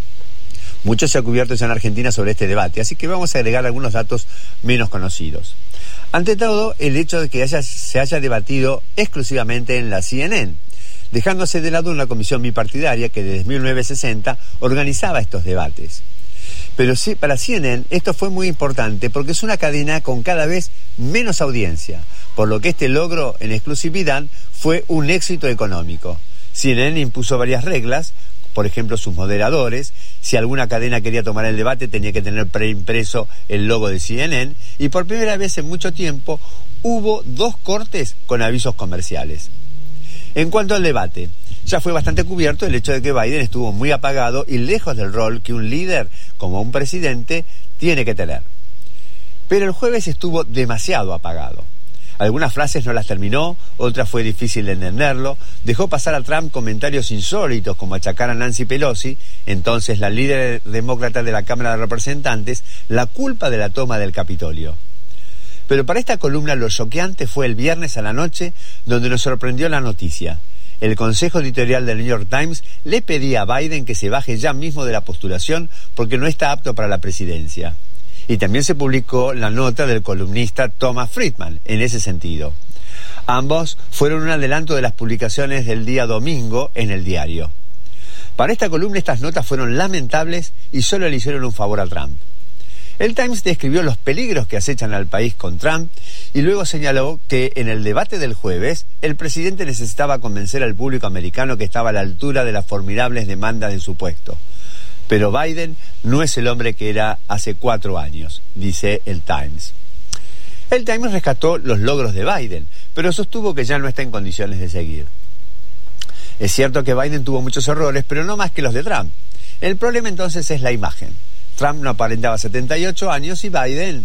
Mucho se ha cubierto ya en Argentina sobre este debate, así que vamos a agregar algunos datos menos conocidos. Ante todo, el hecho de que haya, se haya debatido exclusivamente en la C N N, dejándose de lado una comisión bipartidaria que desde mil novecientos sesenta organizaba estos debates. Pero sí, para C N N esto fue muy importante porque es una cadena con cada vez menos audiencia, por lo que este logro en exclusividad fue un éxito económico. C N N impuso varias reglas, por ejemplo sus moderadores. Si alguna cadena quería tomar el debate tenía que tener preimpreso el logo de C N N, y por primera vez en mucho tiempo hubo dos cortes con avisos comerciales. En cuanto al debate, ya fue bastante cubierto el hecho de que Biden estuvo muy apagado y lejos del rol que un líder como un presidente tiene que tener. Pero el jueves estuvo demasiado apagado. Algunas frases no las terminó, otras fue difícil de entenderlo, dejó pasar a Trump comentarios insólitos como achacar a Nancy Pelosi, entonces la líder demócrata de la Cámara de Representantes, la culpa de la toma del Capitolio. Pero para esta columna lo choqueante fue el viernes a la noche, donde nos sorprendió la noticia. El consejo editorial del New York Times le pedía a Biden que se baje ya mismo de la postulación porque no está apto para la presidencia. Y también se publicó la nota del columnista Thomas Friedman en ese sentido. Ambos fueron un adelanto de las publicaciones del día domingo en el diario. Para esta columna estas notas fueron lamentables y solo le hicieron un favor a Trump. El Times describió los peligros que acechan al país con Trump y luego señaló que en el debate del jueves el presidente necesitaba convencer al público americano que estaba a la altura de las formidables demandas de su puesto. Pero Biden no es el hombre que era hace cuatro años, dice el Times. El Times rescató los logros de Biden, pero sostuvo que ya no está en condiciones de seguir. Es cierto que Biden tuvo muchos errores, pero no más que los de Trump. El problema entonces es la imagen. Trump no aparentaba setenta y ocho años y Biden...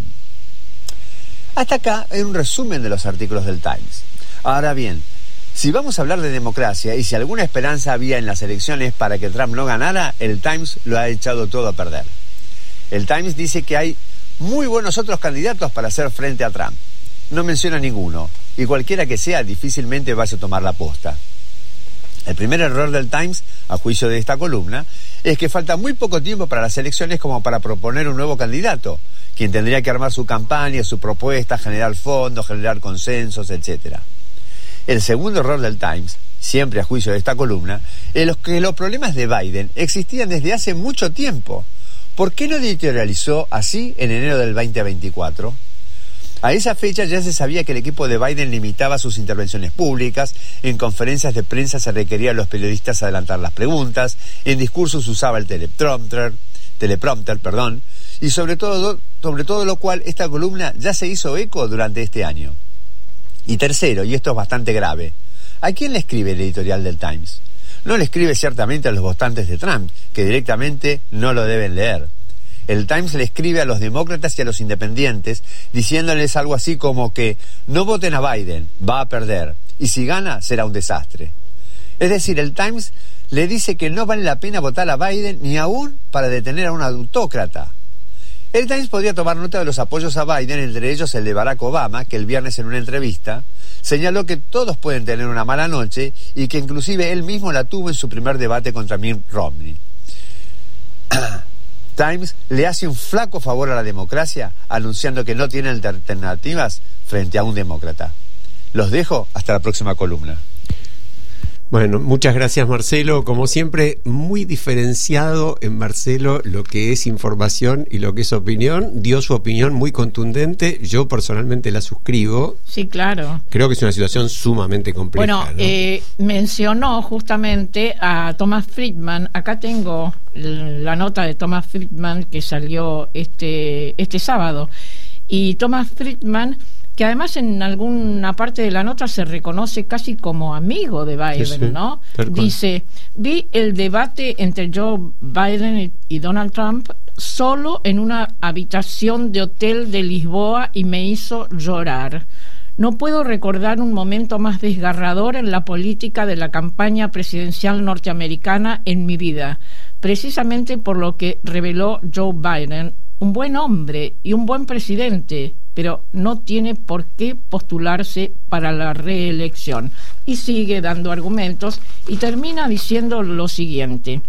Hasta acá hay un resumen de los artículos del Times. Ahora bien, si vamos a hablar de democracia y si alguna esperanza había en las elecciones para que Trump no ganara, el Times lo ha echado todo a perder. El Times dice que hay muy buenos otros candidatos para hacer frente a Trump. No menciona ninguno, y cualquiera que sea difícilmente vaya a tomar la posta. El primer error del Times, a juicio de esta columna, es que falta muy poco tiempo para las elecciones como para proponer un nuevo candidato, quien tendría que armar su campaña, su propuesta, generar fondos, generar consensos, etcétera. El segundo error del Times, siempre a juicio de esta columna, es que los problemas de Biden existían desde hace mucho tiempo. ¿Por qué no editorializó así en enero del veinte veinticuatro? A esa fecha ya se sabía que el equipo de Biden limitaba sus intervenciones públicas, en conferencias de prensa se requería a los periodistas adelantar las preguntas, en discursos usaba el teleprompter, teleprompter, perdón, y sobre todo, sobre todo lo cual esta columna ya se hizo eco durante este año. Y tercero, y esto es bastante grave, ¿a quién le escribe el editorial del Times? No le escribe ciertamente a los votantes de Trump, que directamente no lo deben leer. El Times le escribe a los demócratas y a los independientes, diciéndoles algo así como que no voten a Biden, va a perder, y si gana será un desastre. Es decir, el Times le dice que no vale la pena votar a Biden ni aún para detener a un autócrata. El Times podría tomar nota de los apoyos a Biden, entre ellos el de Barack Obama, que el viernes en una entrevista señaló que todos pueden tener una mala noche y que inclusive él mismo la tuvo en su primer debate contra Mitt Romney. Times le hace un flaco favor a la democracia anunciando que no tiene alternativas frente a un demócrata. Los dejo hasta la próxima columna. Bueno, muchas gracias, Marcelo. Como siempre, muy diferenciado en Marcelo lo que es información y lo que es opinión. Dio su opinión muy contundente. Yo personalmente la suscribo. Sí, claro. Creo que es una situación sumamente compleja. Bueno, ¿no? eh, mencionó justamente a Thomas Friedman. Acá tengo la nota de Thomas Friedman que salió este, este sábado. Y Thomas Friedman, que además en alguna parte de la nota se reconoce casi como amigo de Biden, sí, sí, ¿no? Dice, vi el debate entre Joe Biden y Donald Trump solo en una habitación de hotel de Lisboa y me hizo llorar. No puedo recordar un momento más desgarrador en la política de la campaña presidencial norteamericana en mi vida, precisamente por lo que reveló Joe Biden, un buen hombre y un buen presidente, pero no tiene por qué postularse para la reelección. Y sigue dando argumentos y termina diciendo lo siguiente: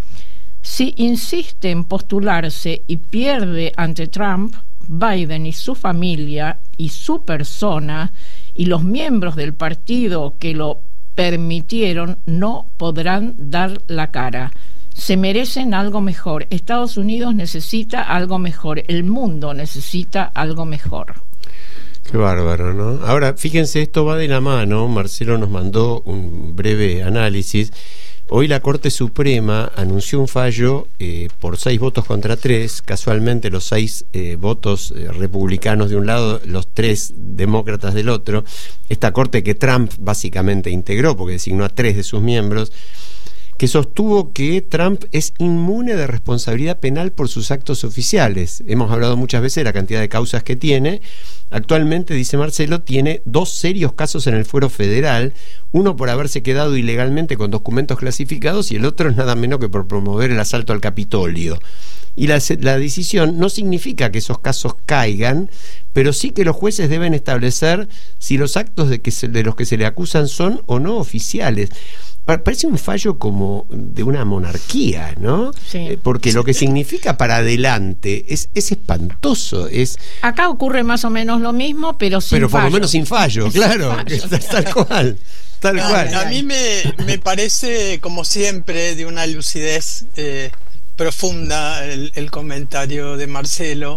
si insiste en postularse y pierde ante Trump, Biden y su familia y su persona y los miembros del partido que lo permitieron no podrán dar la cara. Se merecen algo mejor. Estados Unidos necesita algo mejor. El mundo necesita algo mejor. Qué bárbaro, ¿no? Ahora, fíjense, esto va de la mano. Marcelo nos mandó un breve análisis. Hoy la Corte Suprema anunció un fallo eh, por seis votos contra tres. Casualmente los seis eh, votos eh, republicanos de un lado, los tres demócratas del otro. Esta Corte que Trump básicamente integró porque designó a tres de sus miembros, que sostuvo que Trump es inmune de responsabilidad penal por sus actos oficiales. Hemos hablado muchas veces de la cantidad de causas que tiene. Actualmente, dice Marcelo, tiene dos serios casos en el fuero federal, uno por haberse quedado ilegalmente con documentos clasificados y el otro es nada menos que por promover el asalto al Capitolio. Y la, la decisión no significa que esos casos caigan, pero sí que los jueces deben establecer si los actos de, que se, de los que se le acusan son o no oficiales. Parece un fallo como de una monarquía, ¿no? Sí. Eh, porque sí. Lo que significa para adelante es, es espantoso. Es Acá ocurre más o menos lo mismo, pero sin Pero por fallo. lo menos sin fallo, claro. Sin fallo. Tal, tal cual. Tal a, cual. A mí me, me parece, como siempre, de una lucidez eh, profunda el, el comentario de Marcelo.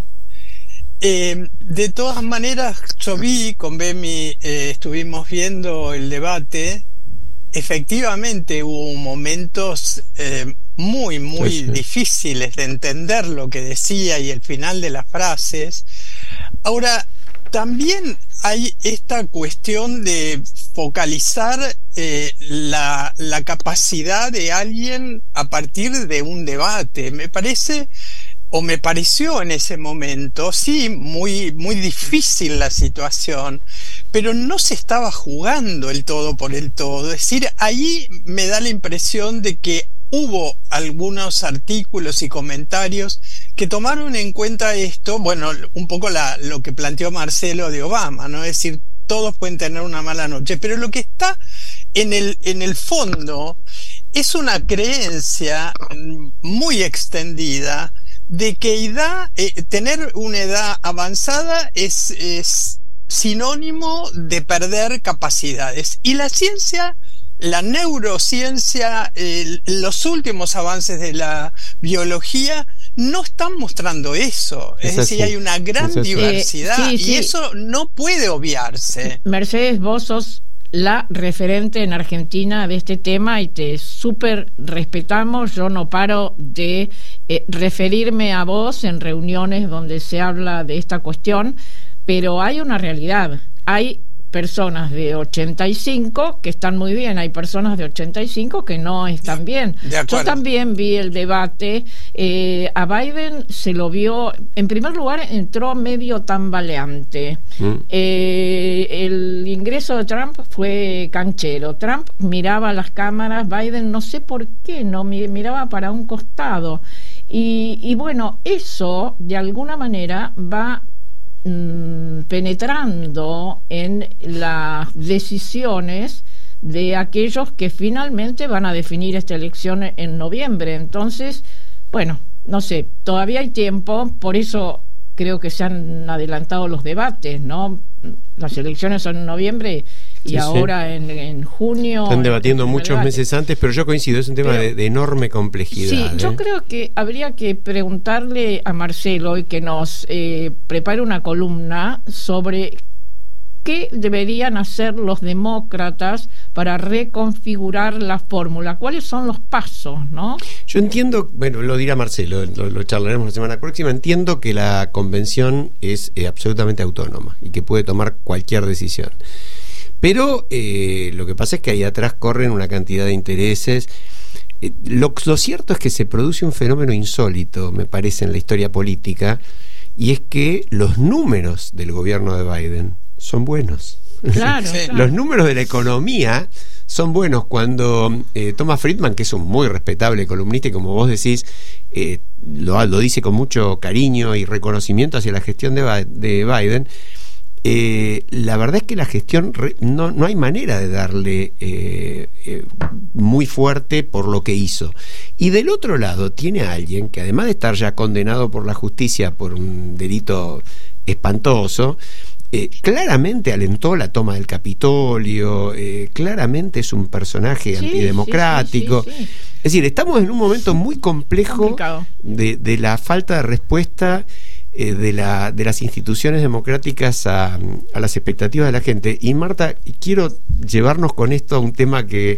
Eh, de todas maneras, yo vi, con Bemi eh, estuvimos viendo el debate. Efectivamente hubo momentos eh, muy, muy sí, sí. difíciles de entender lo que decía y el final de las frases. Ahora, también hay esta cuestión de focalizar eh, la, la capacidad de alguien a partir de un debate. Me parece, o me pareció en ese momento, sí, muy, muy difícil la situación, pero no se estaba jugando el todo por el todo. Es decir, ahí me da la impresión de que hubo algunos artículos y comentarios que tomaron en cuenta esto, bueno, un poco la, lo que planteó Marcelo de Obama, ¿no? Es decir, todos pueden tener una mala noche, pero lo que está en el, en el fondo es una creencia muy extendida de que edad, eh, tener una edad avanzada es, es sinónimo de perder capacidades. Y la ciencia, la neurociencia, eh, los últimos avances de la biología no están mostrando eso. Es, es decir, hay una gran es diversidad eh, sí, sí. y eso no puede obviarse. Mercedes, vos sos la referente en Argentina de este tema y te súper respetamos. Yo no paro de eh, referirme a vos en reuniones donde se habla de esta cuestión, pero hay una realidad. Hay personas de ochenta y cinco que están muy bien, hay personas de ochenta y cinco que no están bien. Yo también vi el debate. Eh, a Biden se lo vio, en primer lugar entró medio tambaleante. Mm. Eh, el ingreso de Trump fue canchero. Trump miraba las cámaras, Biden no sé por qué no miraba para un costado. Y, y bueno, eso de alguna manera va penetrando en las decisiones de aquellos que finalmente van a definir esta elección en noviembre. Entonces, bueno, no sé, todavía hay tiempo, por eso creo que se han adelantado los debates, ¿no? Las elecciones son en noviembre y sí, ahora sí. En, en junio... Están debatiendo muchos debate. meses antes, pero yo coincido, es un tema pero, de, de enorme complejidad. Sí, ¿eh? yo creo que habría que preguntarle a Marcelo y que nos eh, prepare una columna sobre qué deberían hacer los demócratas para reconfigurar la fórmula, cuáles son los pasos, ¿no? Yo entiendo, bueno, lo dirá Marcelo, lo, lo charlaremos la semana próxima, entiendo que la convención es eh, absolutamente autónoma y que puede tomar cualquier decisión. Pero eh, lo que pasa es que ahí atrás corren una cantidad de intereses. Eh, lo, lo cierto es que se produce un fenómeno insólito, me parece, en la historia política, y es que los números del gobierno de Biden son buenos. Claro, sí. Los números de la economía son buenos. Cuando eh, Thomas Friedman, que es un muy respetable columnista y como vos decís, eh, lo, lo dice con mucho cariño y reconocimiento hacia la gestión de, de Biden, eh, la verdad es que la gestión re, no, no hay manera de darle eh, eh, muy fuerte por lo que hizo. Y del otro lado tiene a alguien que, además de estar ya condenado por la justicia por un delito espantoso, Eh, claramente alentó la toma del Capitolio, eh, claramente es un personaje sí, antidemocrático. Sí, sí, sí, sí. Es decir, estamos en un momento muy complejo de, de la falta de respuesta eh, de, la, de las instituciones democráticas a, a las expectativas de la gente. Y Marta, quiero llevarnos con esto a un tema que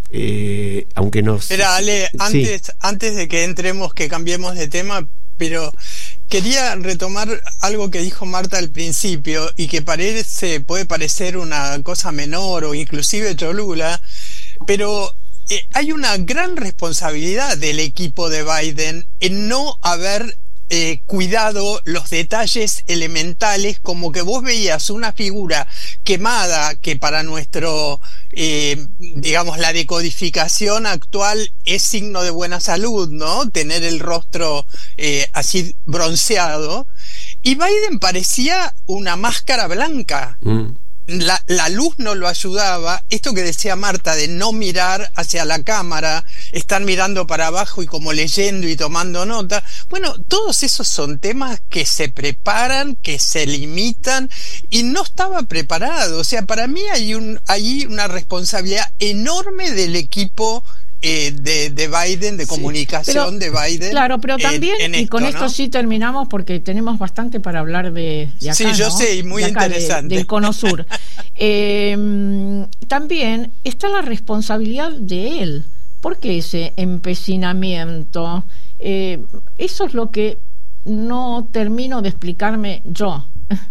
eh, aunque nos... Espera, Ale, antes, sí. antes de que entremos, que cambiemos de tema, pero... quería retomar algo que dijo Marta al principio y que parece, puede parecer una cosa menor o inclusive cholula, pero eh, hay una gran responsabilidad del equipo de Biden en no haber eh, cuidado los detalles elementales, como que vos veías una figura quemada que para nuestro, eh, digamos, la decodificación actual es signo de buena salud, ¿no? Tener el rostro eh, así bronceado, y Biden parecía una máscara blanca. Mm. La, la luz no lo ayudaba. Esto que decía Marta de no mirar hacia la cámara, estar mirando para abajo y como leyendo y tomando nota. Bueno, todos esos son temas que se preparan, que se limitan, y no estaba preparado. O sea, para mí hay un, hay una responsabilidad enorme del equipo Eh, de, de Biden, de comunicación sí, pero, de Biden. Claro, pero también, en, en y con esto, esto ¿no? sí terminamos porque tenemos bastante para hablar de, de acá. Sí, yo ¿no? sé, y muy de acá, interesante. De, del Cono Sur. eh, también está la responsabilidad de él. ¿Por qué ese empecinamiento? Eh, eso es lo que no termino de explicarme yo.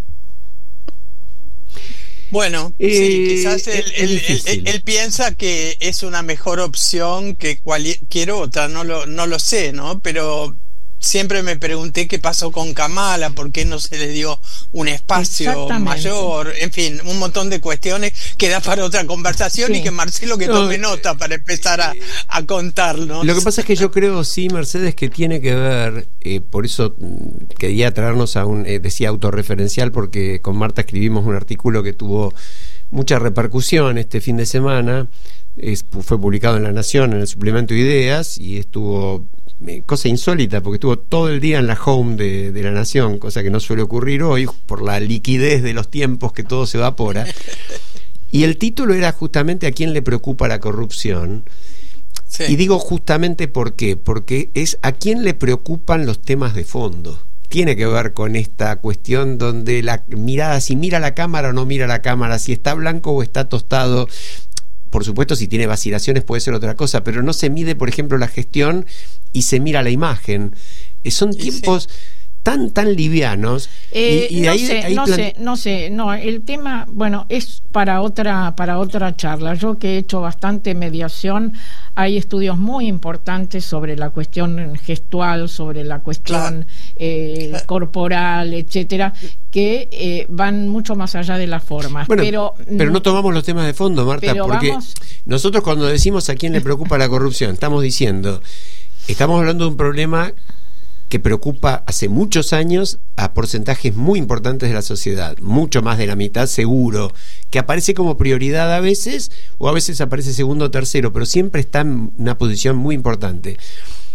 Bueno, eh, sí, quizás él, él, él, él, él piensa que es una mejor opción que cualquier otra, no lo, no lo sé, ¿no? Pero siempre me pregunté qué pasó con Kamala, por qué no se le dio un espacio mayor, en fin, un montón de cuestiones que da para otra conversación sí. y que Marcelo que tome no, nota para empezar a, a contarnos. Lo que pasa es que yo creo, sí, Mercedes, que tiene que ver, eh, por eso quería traernos a un, eh, decía autorreferencial, porque con Marta escribimos un artículo que tuvo mucha repercusión este fin de semana, es, fue publicado en La Nación, en el suplemento Ideas, y estuvo... cosa insólita, porque estuvo todo el día en la home de, de La Nación, cosa que no suele ocurrir hoy por la liquidez de los tiempos, que todo se evapora. Y el título era justamente ¿a quién le preocupa la corrupción? Sí. Y digo justamente ¿por qué? Porque es a quién le preocupan los temas de fondo. Tiene que ver con esta cuestión donde la mirada, si mira la cámara o no mira la cámara, si está blanco o está tostado. Por supuesto, si tiene vacilaciones puede ser otra cosa, pero no se mide, por ejemplo, la gestión y se mira la imagen. Eh, son tiempos sí. tan, tan livianos. Eh, y, y no ahí, sé, ahí no plan... sé, no sé, no, el tema, bueno, es para otra, para otra charla. Yo que he hecho bastante mediación, hay estudios muy importantes sobre la cuestión gestual, sobre la cuestión claro. Eh, claro. corporal, etcétera, que eh, van mucho más allá de las formas. Bueno, pero, pero no tomamos los temas de fondo, Marta, porque vamos... nosotros cuando decimos a quién le preocupa la corrupción, estamos diciendo, estamos hablando de un problema que preocupa hace muchos años a porcentajes muy importantes de la sociedad, mucho más de la mitad seguro, que aparece como prioridad a veces, o a veces aparece segundo o tercero, pero siempre está en una posición muy importante.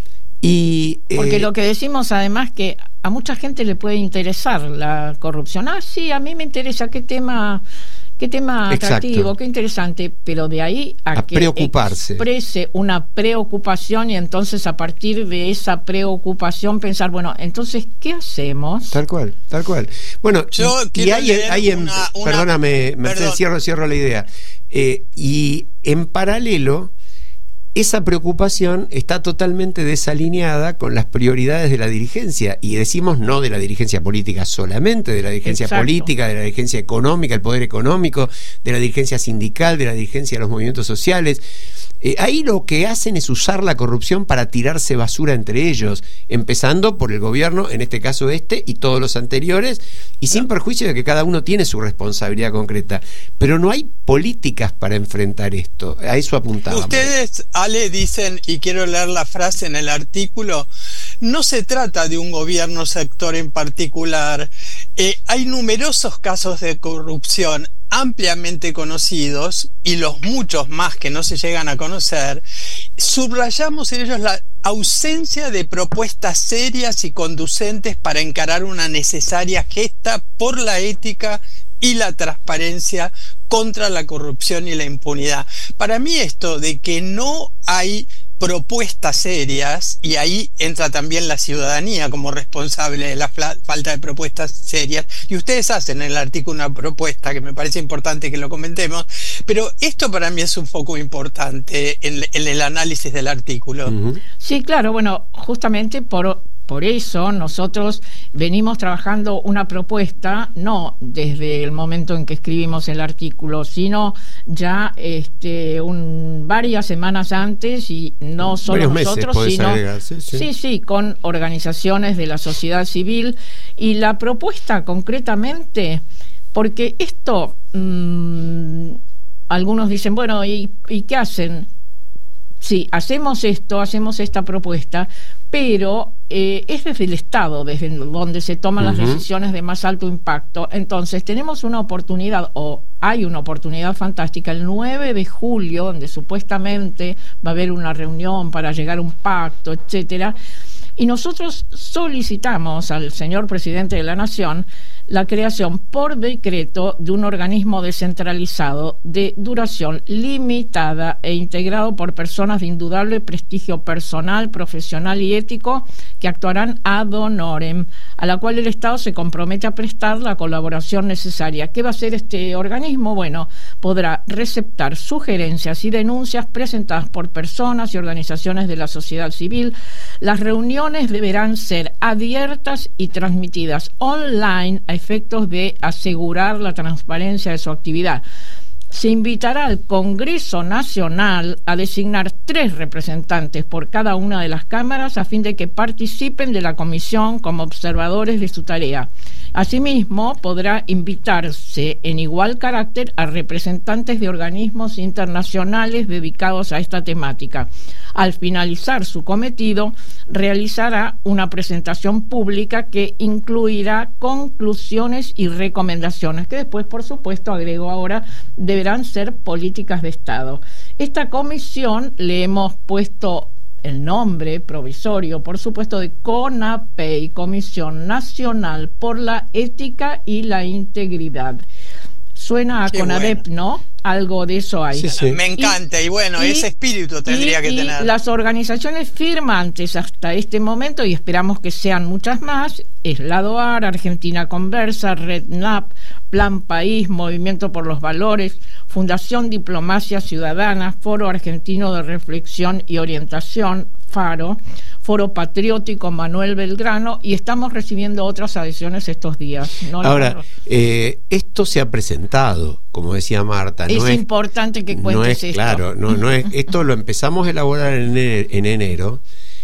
Y, Porque eh, lo que decimos además que a mucha gente le puede interesar la corrupción. Ah, sí, a mí me interesa qué tema, qué tema atractivo, Exacto. qué interesante, pero de ahí a, A que preocuparse. exprese una preocupación y entonces a partir de esa preocupación pensar, bueno, entonces, ¿qué hacemos? Tal cual, tal cual. Bueno, Yo y, y quiero hay, leer hay en- una- una- perdóname, Mercedes, perdón. cierro, cierro la idea. Eh, y en paralelo, esa preocupación está totalmente desalineada con las prioridades de la dirigencia, y decimos no de la dirigencia política solamente, de la dirigencia Exacto. política, de la dirigencia económica, el poder económico, de la dirigencia sindical, de la dirigencia de los movimientos sociales. Eh, ahí lo que hacen es usar la corrupción para tirarse basura entre ellos, empezando por el gobierno, en este caso este, y todos los anteriores, y sin perjuicio de que cada uno tiene su responsabilidad concreta. Pero no hay políticas para enfrentar esto. A eso apuntábamos. Ustedes, Ale, dicen, y quiero leer la frase en el artículo, no se trata de un gobierno sector en particular. Eh, hay numerosos casos de corrupción ampliamente conocidos y los muchos más que no se llegan a conocer. Subrayamos en ellos la ausencia de propuestas serias y conducentes para encarar una necesaria gesta por la ética y la transparencia contra la corrupción y la impunidad. Para mí esto de que no hay propuestas serias, y ahí entra también la ciudadanía como responsable de la falta de propuestas serias, y ustedes hacen en el artículo una propuesta que me parece importante que lo comentemos, pero esto para mí es un foco importante en, en el análisis del artículo. Uh-huh. Sí, claro, bueno, justamente por, por eso nosotros venimos trabajando una propuesta, no desde el momento en que escribimos el artículo, sino ya este, un, varias semanas antes, y no solo Varios meses, nosotros, podés sino agregar, sí, sí. sí, sí, con organizaciones de la sociedad civil. Y la propuesta concretamente, porque esto, mmm, algunos dicen, bueno, ¿y, y qué hacen? Sí, hacemos esto, hacemos esta propuesta, pero eh, es desde el Estado, desde donde se toman Uh-huh. las decisiones de más alto impacto. Entonces tenemos una oportunidad, o hay una oportunidad fantástica, el nueve de julio, donde supuestamente va a haber una reunión para llegar a un pacto, etcétera. Y nosotros solicitamos al señor presidente de la Nación la creación por decreto de un organismo descentralizado de duración limitada e integrado por personas de indudable prestigio personal, profesional y ético que actuarán ad honorem, a la cual el Estado se compromete a prestar la colaboración necesaria. ¿Qué va a hacer este organismo? Bueno, podrá receptar sugerencias y denuncias presentadas por personas y organizaciones de la sociedad civil. Las reuniones deberán ser abiertas y transmitidas online a efectos de asegurar la transparencia de su actividad. Se invitará al Congreso Nacional a designar tres representantes por cada una de las cámaras a fin de que participen de la comisión como observadores de su tarea. Asimismo, podrá invitarse en igual carácter a representantes de organismos internacionales dedicados a esta temática. Al finalizar su cometido, realizará una presentación pública que incluirá conclusiones y recomendaciones, que después, por supuesto, agrego ahora, deberán ser políticas de Estado. Esta comisión le hemos puesto el nombre provisorio, por supuesto, de CONAPEI, Comisión Nacional por la Ética y la Integridad. Suena a Qué CONADEP, bueno. ¿no? Algo de eso hay. Sí, sí. Me encanta, y, bueno, y- ese espíritu tendría y- que y tener. las organizaciones firmantes hasta este momento, y esperamos que sean muchas más, es Ladoar, Argentina Conversa, Red N A P, Plan País, Movimiento por los Valores, Fundación Diplomacia Ciudadana, Foro Argentino de Reflexión y Orientación, FARO, Foro Patriótico Manuel Belgrano, y estamos recibiendo otras adhesiones estos días. ¿no, Ahora, Alejandro? eh, esto se ha presentado, como decía Marta. es no es, importante que cuentes no es esto. claro, no, no es, esto lo empezamos a elaborar en enero, en enero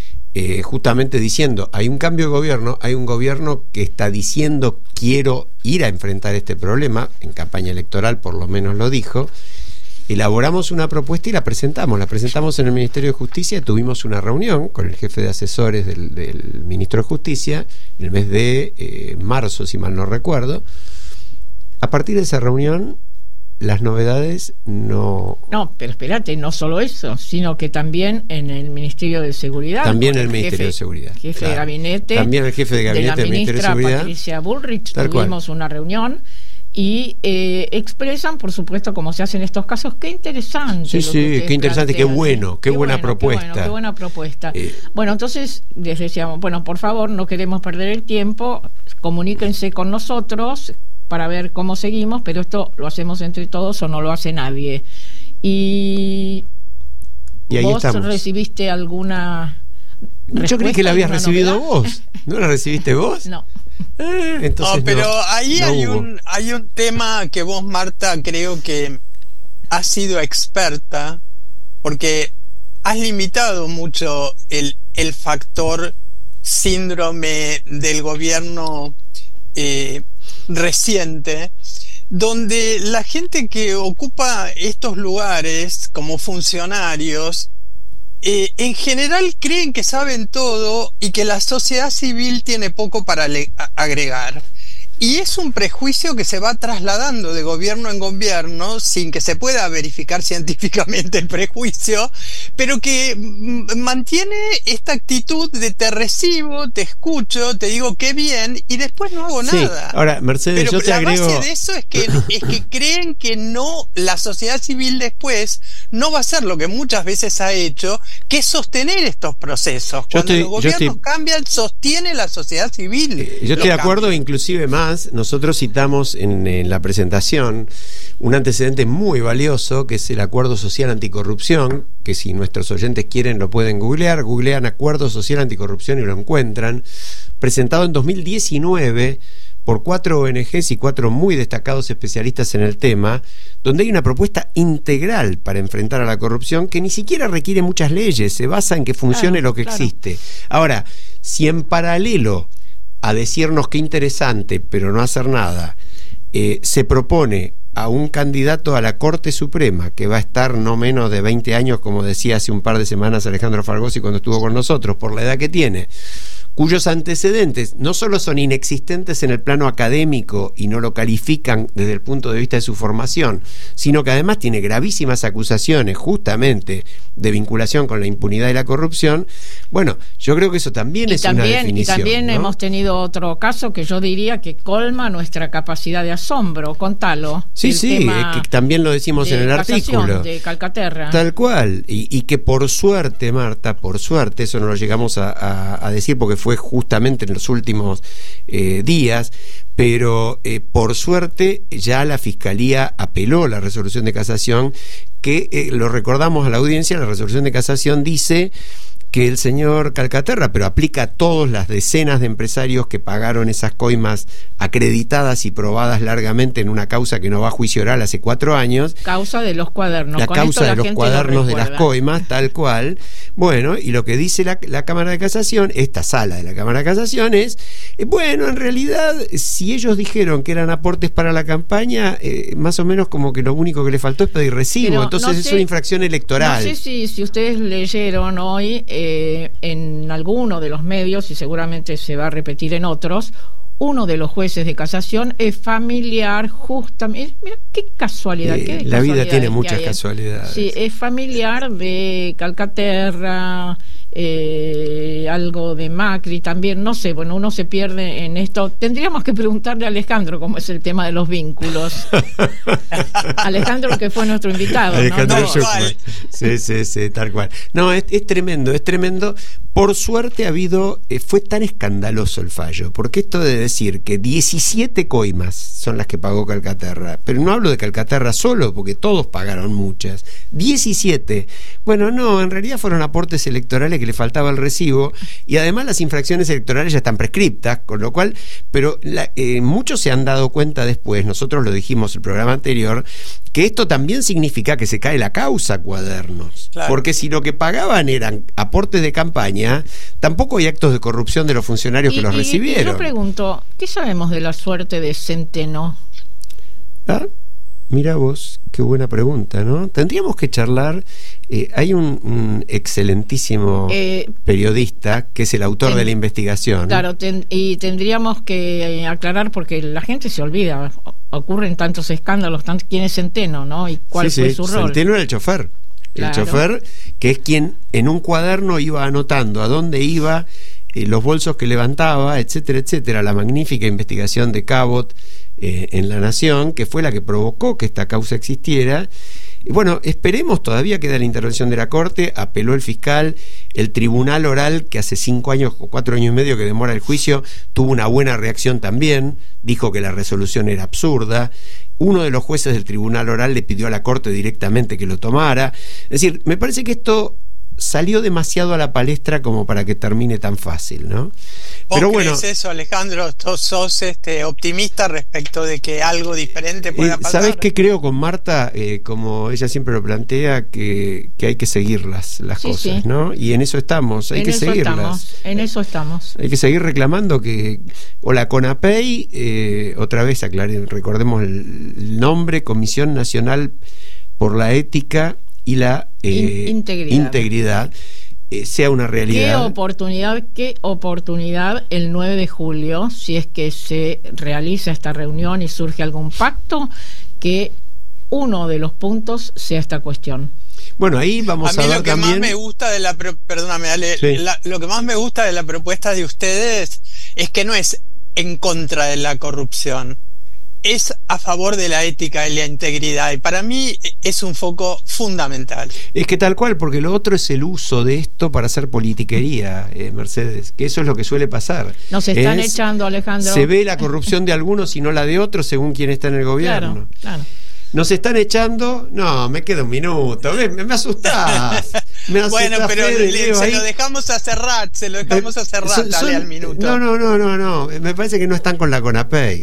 eh, justamente diciendo, hay un cambio de gobierno, hay un gobierno que está diciendo quiero ir a enfrentar este problema, en campaña electoral por lo menos lo dijo. Elaboramos una propuesta y la presentamos, la presentamos en el Ministerio de Justicia, tuvimos una reunión con el jefe de asesores del, del Ministro de Justicia en el mes de eh, marzo, si mal no recuerdo. A partir de esa reunión las novedades no... No, pero espérate, no solo eso, sino que también en el Ministerio de Seguridad. También en el, el Ministerio jefe, de Seguridad. Jefe claro. de gabinete. También el jefe de gabinete de la del Ministerio de Seguridad. Patricia Bullrich, Tal tuvimos cual. una reunión y eh, expresan, por supuesto, como se hace en estos casos, qué interesante. Sí, lo sí, que qué interesante, qué plantean, bueno, ¿eh? qué buena bueno, propuesta. Qué bueno, qué buena propuesta. Eh. Bueno, entonces les decíamos, bueno, por favor, no queremos perder el tiempo, comuníquense con nosotros para ver cómo seguimos, pero esto lo hacemos entre todos o no lo hace nadie. Y, Y ahí ¿vos estamos. recibiste alguna Yo creí que la habías recibido novedad? vos. ¿No la recibiste vos? No. Eh, entonces no, pero no, ahí no hay hubo. un hay un tema que vos, Marta, creo que has sido experta, porque has limitado mucho el, el factor síndrome del gobierno eh, reciente, donde la gente que ocupa estos lugares como funcionarios Eh, en general creen que saben todo y que la sociedad civil tiene poco para le- a- agregar. Y es un prejuicio que se va trasladando de gobierno en gobierno sin que se pueda verificar científicamente el prejuicio, pero que mm, mantiene esta actitud de te recibo, te escucho, te digo qué bien y después no hago Sí. nada. Ahora, Mercedes, Pero yo te la agrego... base de eso es que, es que creen que no, la sociedad civil después no va a hacer lo que muchas veces ha hecho, que es sostener estos procesos. Yo Cuando estoy- los yo gobiernos estoy- cambian, sostiene la sociedad civil. Eh, Yo Los estoy de acuerdo, cambios. inclusive más, nosotros citamos en, en la presentación un antecedente muy valioso, que es el Acuerdo Social Anticorrupción, que si nuestros oyentes quieren lo pueden googlear, googlean Acuerdo Social Anticorrupción y lo encuentran, presentado en dos mil diecinueve por cuatro O N Ges y cuatro muy destacados especialistas en el tema, donde hay una propuesta integral para enfrentar a la corrupción que ni siquiera requiere muchas leyes, se basa en que funcione Claro, lo que claro. existe. Ahora, si en paralelo a decirnos qué interesante, pero no hacer nada, eh, se propone a un candidato a la Corte Suprema que va a estar no menos de veinte años, como decía hace un par de semanas Alejandro Fargosi cuando estuvo con nosotros, por la edad que tiene, cuyos antecedentes no solo son inexistentes en el plano académico y no lo califican desde el punto de vista de su formación, sino que además tiene gravísimas acusaciones justamente de vinculación con la impunidad y la corrupción. Bueno, yo creo que eso también Y es una también, y definición, también ¿no? hemos tenido otro caso que yo diría que colma nuestra capacidad de asombro. Contalo. Sí, el sí, tema eh, que también lo decimos de en el casación artículo. de Calcaterra. Tal cual, y, y que por suerte, Marta, por suerte, eso no lo llegamos a, a, a decir porque fue justamente en los últimos eh, días, pero eh, por suerte ya la Fiscalía apeló la resolución de casación, que eh, lo recordamos a la audiencia, la resolución de casación dice que el señor Calcaterra, pero aplica a todas las decenas de empresarios que pagaron esas coimas acreditadas y probadas largamente en una causa que no va a juicio oral hace cuatro años. Causa de los cuadernos. La Con causa esto la de los gente cuadernos lo de las recuerda. coimas, tal cual. Bueno, y lo que dice la, la Cámara de Casación, esta sala de la Cámara de Casación es, eh, bueno, en realidad, si ellos dijeron que eran aportes para la campaña, eh, más o menos como que lo único que le faltó es pedir recibo, Pero entonces no es sé- una infracción electoral. No sé si, si ustedes leyeron hoy eh, en alguno de los medios, y seguramente se va a repetir en otros, uno de los jueces de casación es familiar justamente, mira qué casualidad, Eh, qué la vida casualidades tiene que muchas hay, ¿eh? casualidades. Sí, es familiar de Calcaterra, eh, algo de Macri también, no sé, bueno, uno se pierde en esto. Tendríamos que preguntarle a Alejandro cómo es el tema de los vínculos. Alejandro, que fue nuestro invitado, ¿no? Alejandro No, Schuckman. Sí, sí, sí, tal cual. No, es, es tremendo, es tremendo. Por suerte ha habido, eh, fue tan escandaloso el fallo, porque esto de decir que diecisiete coimas son las que pagó Calcaterra, pero no hablo de Calcaterra solo, porque todos pagaron muchas, diecisiete. Bueno, no, en realidad fueron aportes electorales que le faltaba el recibo, y además las infracciones electorales ya están prescriptas, con lo cual, pero la, eh, muchos se han dado cuenta después, nosotros lo dijimos en el programa anterior, que esto también significa que se cae la causa Cuadernos, Claro. porque si lo que pagaban eran aportes de campaña, tampoco hay actos de corrupción de los funcionarios que Y- los y- y recibieron. yo pregunto, ¿qué sabemos de la suerte de Centeno? ¿Ah? Mira vos, qué buena pregunta, ¿no? Tendríamos que charlar. Eh, hay un, un excelentísimo eh, periodista que es el autor ten, de la investigación. Claro, ten, y tendríamos que aclarar porque la gente se olvida. Ocurren tantos escándalos, tantos, ¿quién es Centeno, no? ¿Y cuál sí, fue sí, su rol? Centeno era el chofer. Claro. El chofer, que es quien en un cuaderno iba anotando a dónde iba, eh, los bolsos que levantaba, etcétera, etcétera. La magnífica investigación de Cabot eh, en La Nación, que fue la que provocó que esta causa existiera. Y bueno, esperemos, todavía queda la intervención de la Corte, apeló el fiscal, el tribunal oral, que hace cinco años o cuatro años y medio que demora el juicio, tuvo una buena reacción también, dijo que la resolución era absurda. Uno de los jueces del tribunal oral le pidió a la Corte directamente que lo tomara. Es decir, me parece que esto salió demasiado a la palestra como para que termine tan fácil, ¿no? ¿Vos Pero crees bueno, eso, Alejandro? ¿Sos, sos este, optimista respecto de que algo diferente pueda eh, pasar? ¿Sabés qué creo con Marta? Eh, como ella siempre lo plantea, que, que hay que seguir las, las sí, cosas, sí. ¿no? Y en eso estamos, hay en que eso seguirlas. Estamos, en eso estamos. Hay que seguir reclamando que, o la CONAPEI, eh, otra vez aclaré, recordemos el, el nombre, Comisión Nacional por la Ética y la eh, In, integridad, integridad eh, sea una realidad. Qué oportunidad, qué oportunidad el nueve de julio, si es que se realiza esta reunión y surge algún pacto, que uno de los puntos sea esta cuestión. Bueno, ahí vamos a, a mí ver lo que también... más me gusta de la perdóname, Ale, sí. la, lo que más me gusta de la propuesta de ustedes es que no es en contra de la corrupción, es a favor de la ética y la integridad, y para mí es un foco fundamental. Es que tal cual, porque lo otro es el uso de esto para hacer politiquería, eh, Mercedes, que eso es lo que suele pasar. Nos están es, echando, Alejandro. Se ve la corrupción de algunos y no la de otros según quien está en el gobierno. Claro, claro. ¿Nos están echando? No, me queda un minuto. Me, me asustás. Me asustás, bueno, pero Fede, le, se ahí. lo dejamos a Serrat, se lo dejamos a Serrat, son, dale al minuto. No, no, no, no, no. Me parece que no están con la CONAPEI.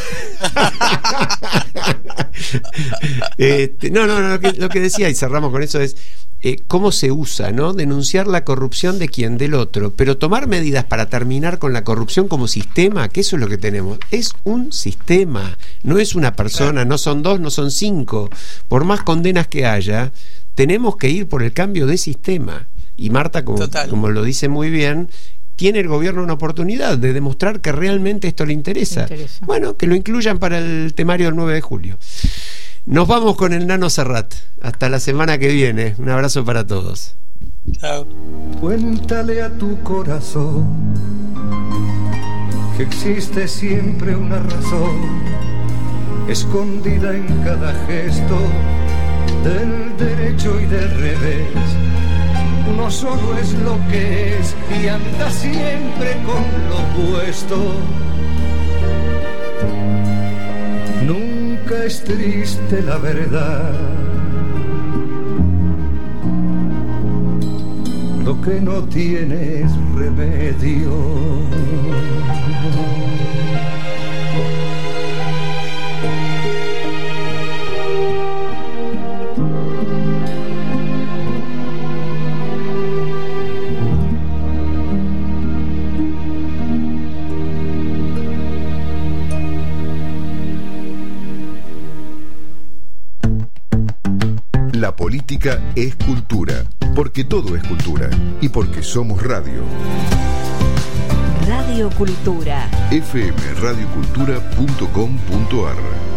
este, no, no, no. Lo que, lo que decía, y cerramos con eso, es eh, cómo se usa, ¿no? Denunciar la corrupción de quien, del otro. Pero tomar medidas para terminar con la corrupción como sistema, que eso es lo que tenemos. Es un sistema, no es una persona, claro. No son dos, no son cinco. Por más condenas que haya, tenemos que ir por el cambio de sistema. Y Marta, como, como lo dice muy bien, tiene el gobierno una oportunidad de demostrar que realmente esto le interesa. interesa. Bueno, que lo incluyan para el temario del nueve de julio. Nos vamos con el Nano Serrat. Hasta la semana que viene. Un abrazo para todos. Chao. Cuéntale a tu corazón que existe siempre una razón escondida en cada gesto del derecho y del revés. Uno solo es lo que es y anda siempre con lo opuesto. Nunca es triste la verdad. Lo que no tiene es remedio. La política es cultura, porque todo es cultura y porque somos radio. Radio Cultura. f m radio cultura punto com punto a r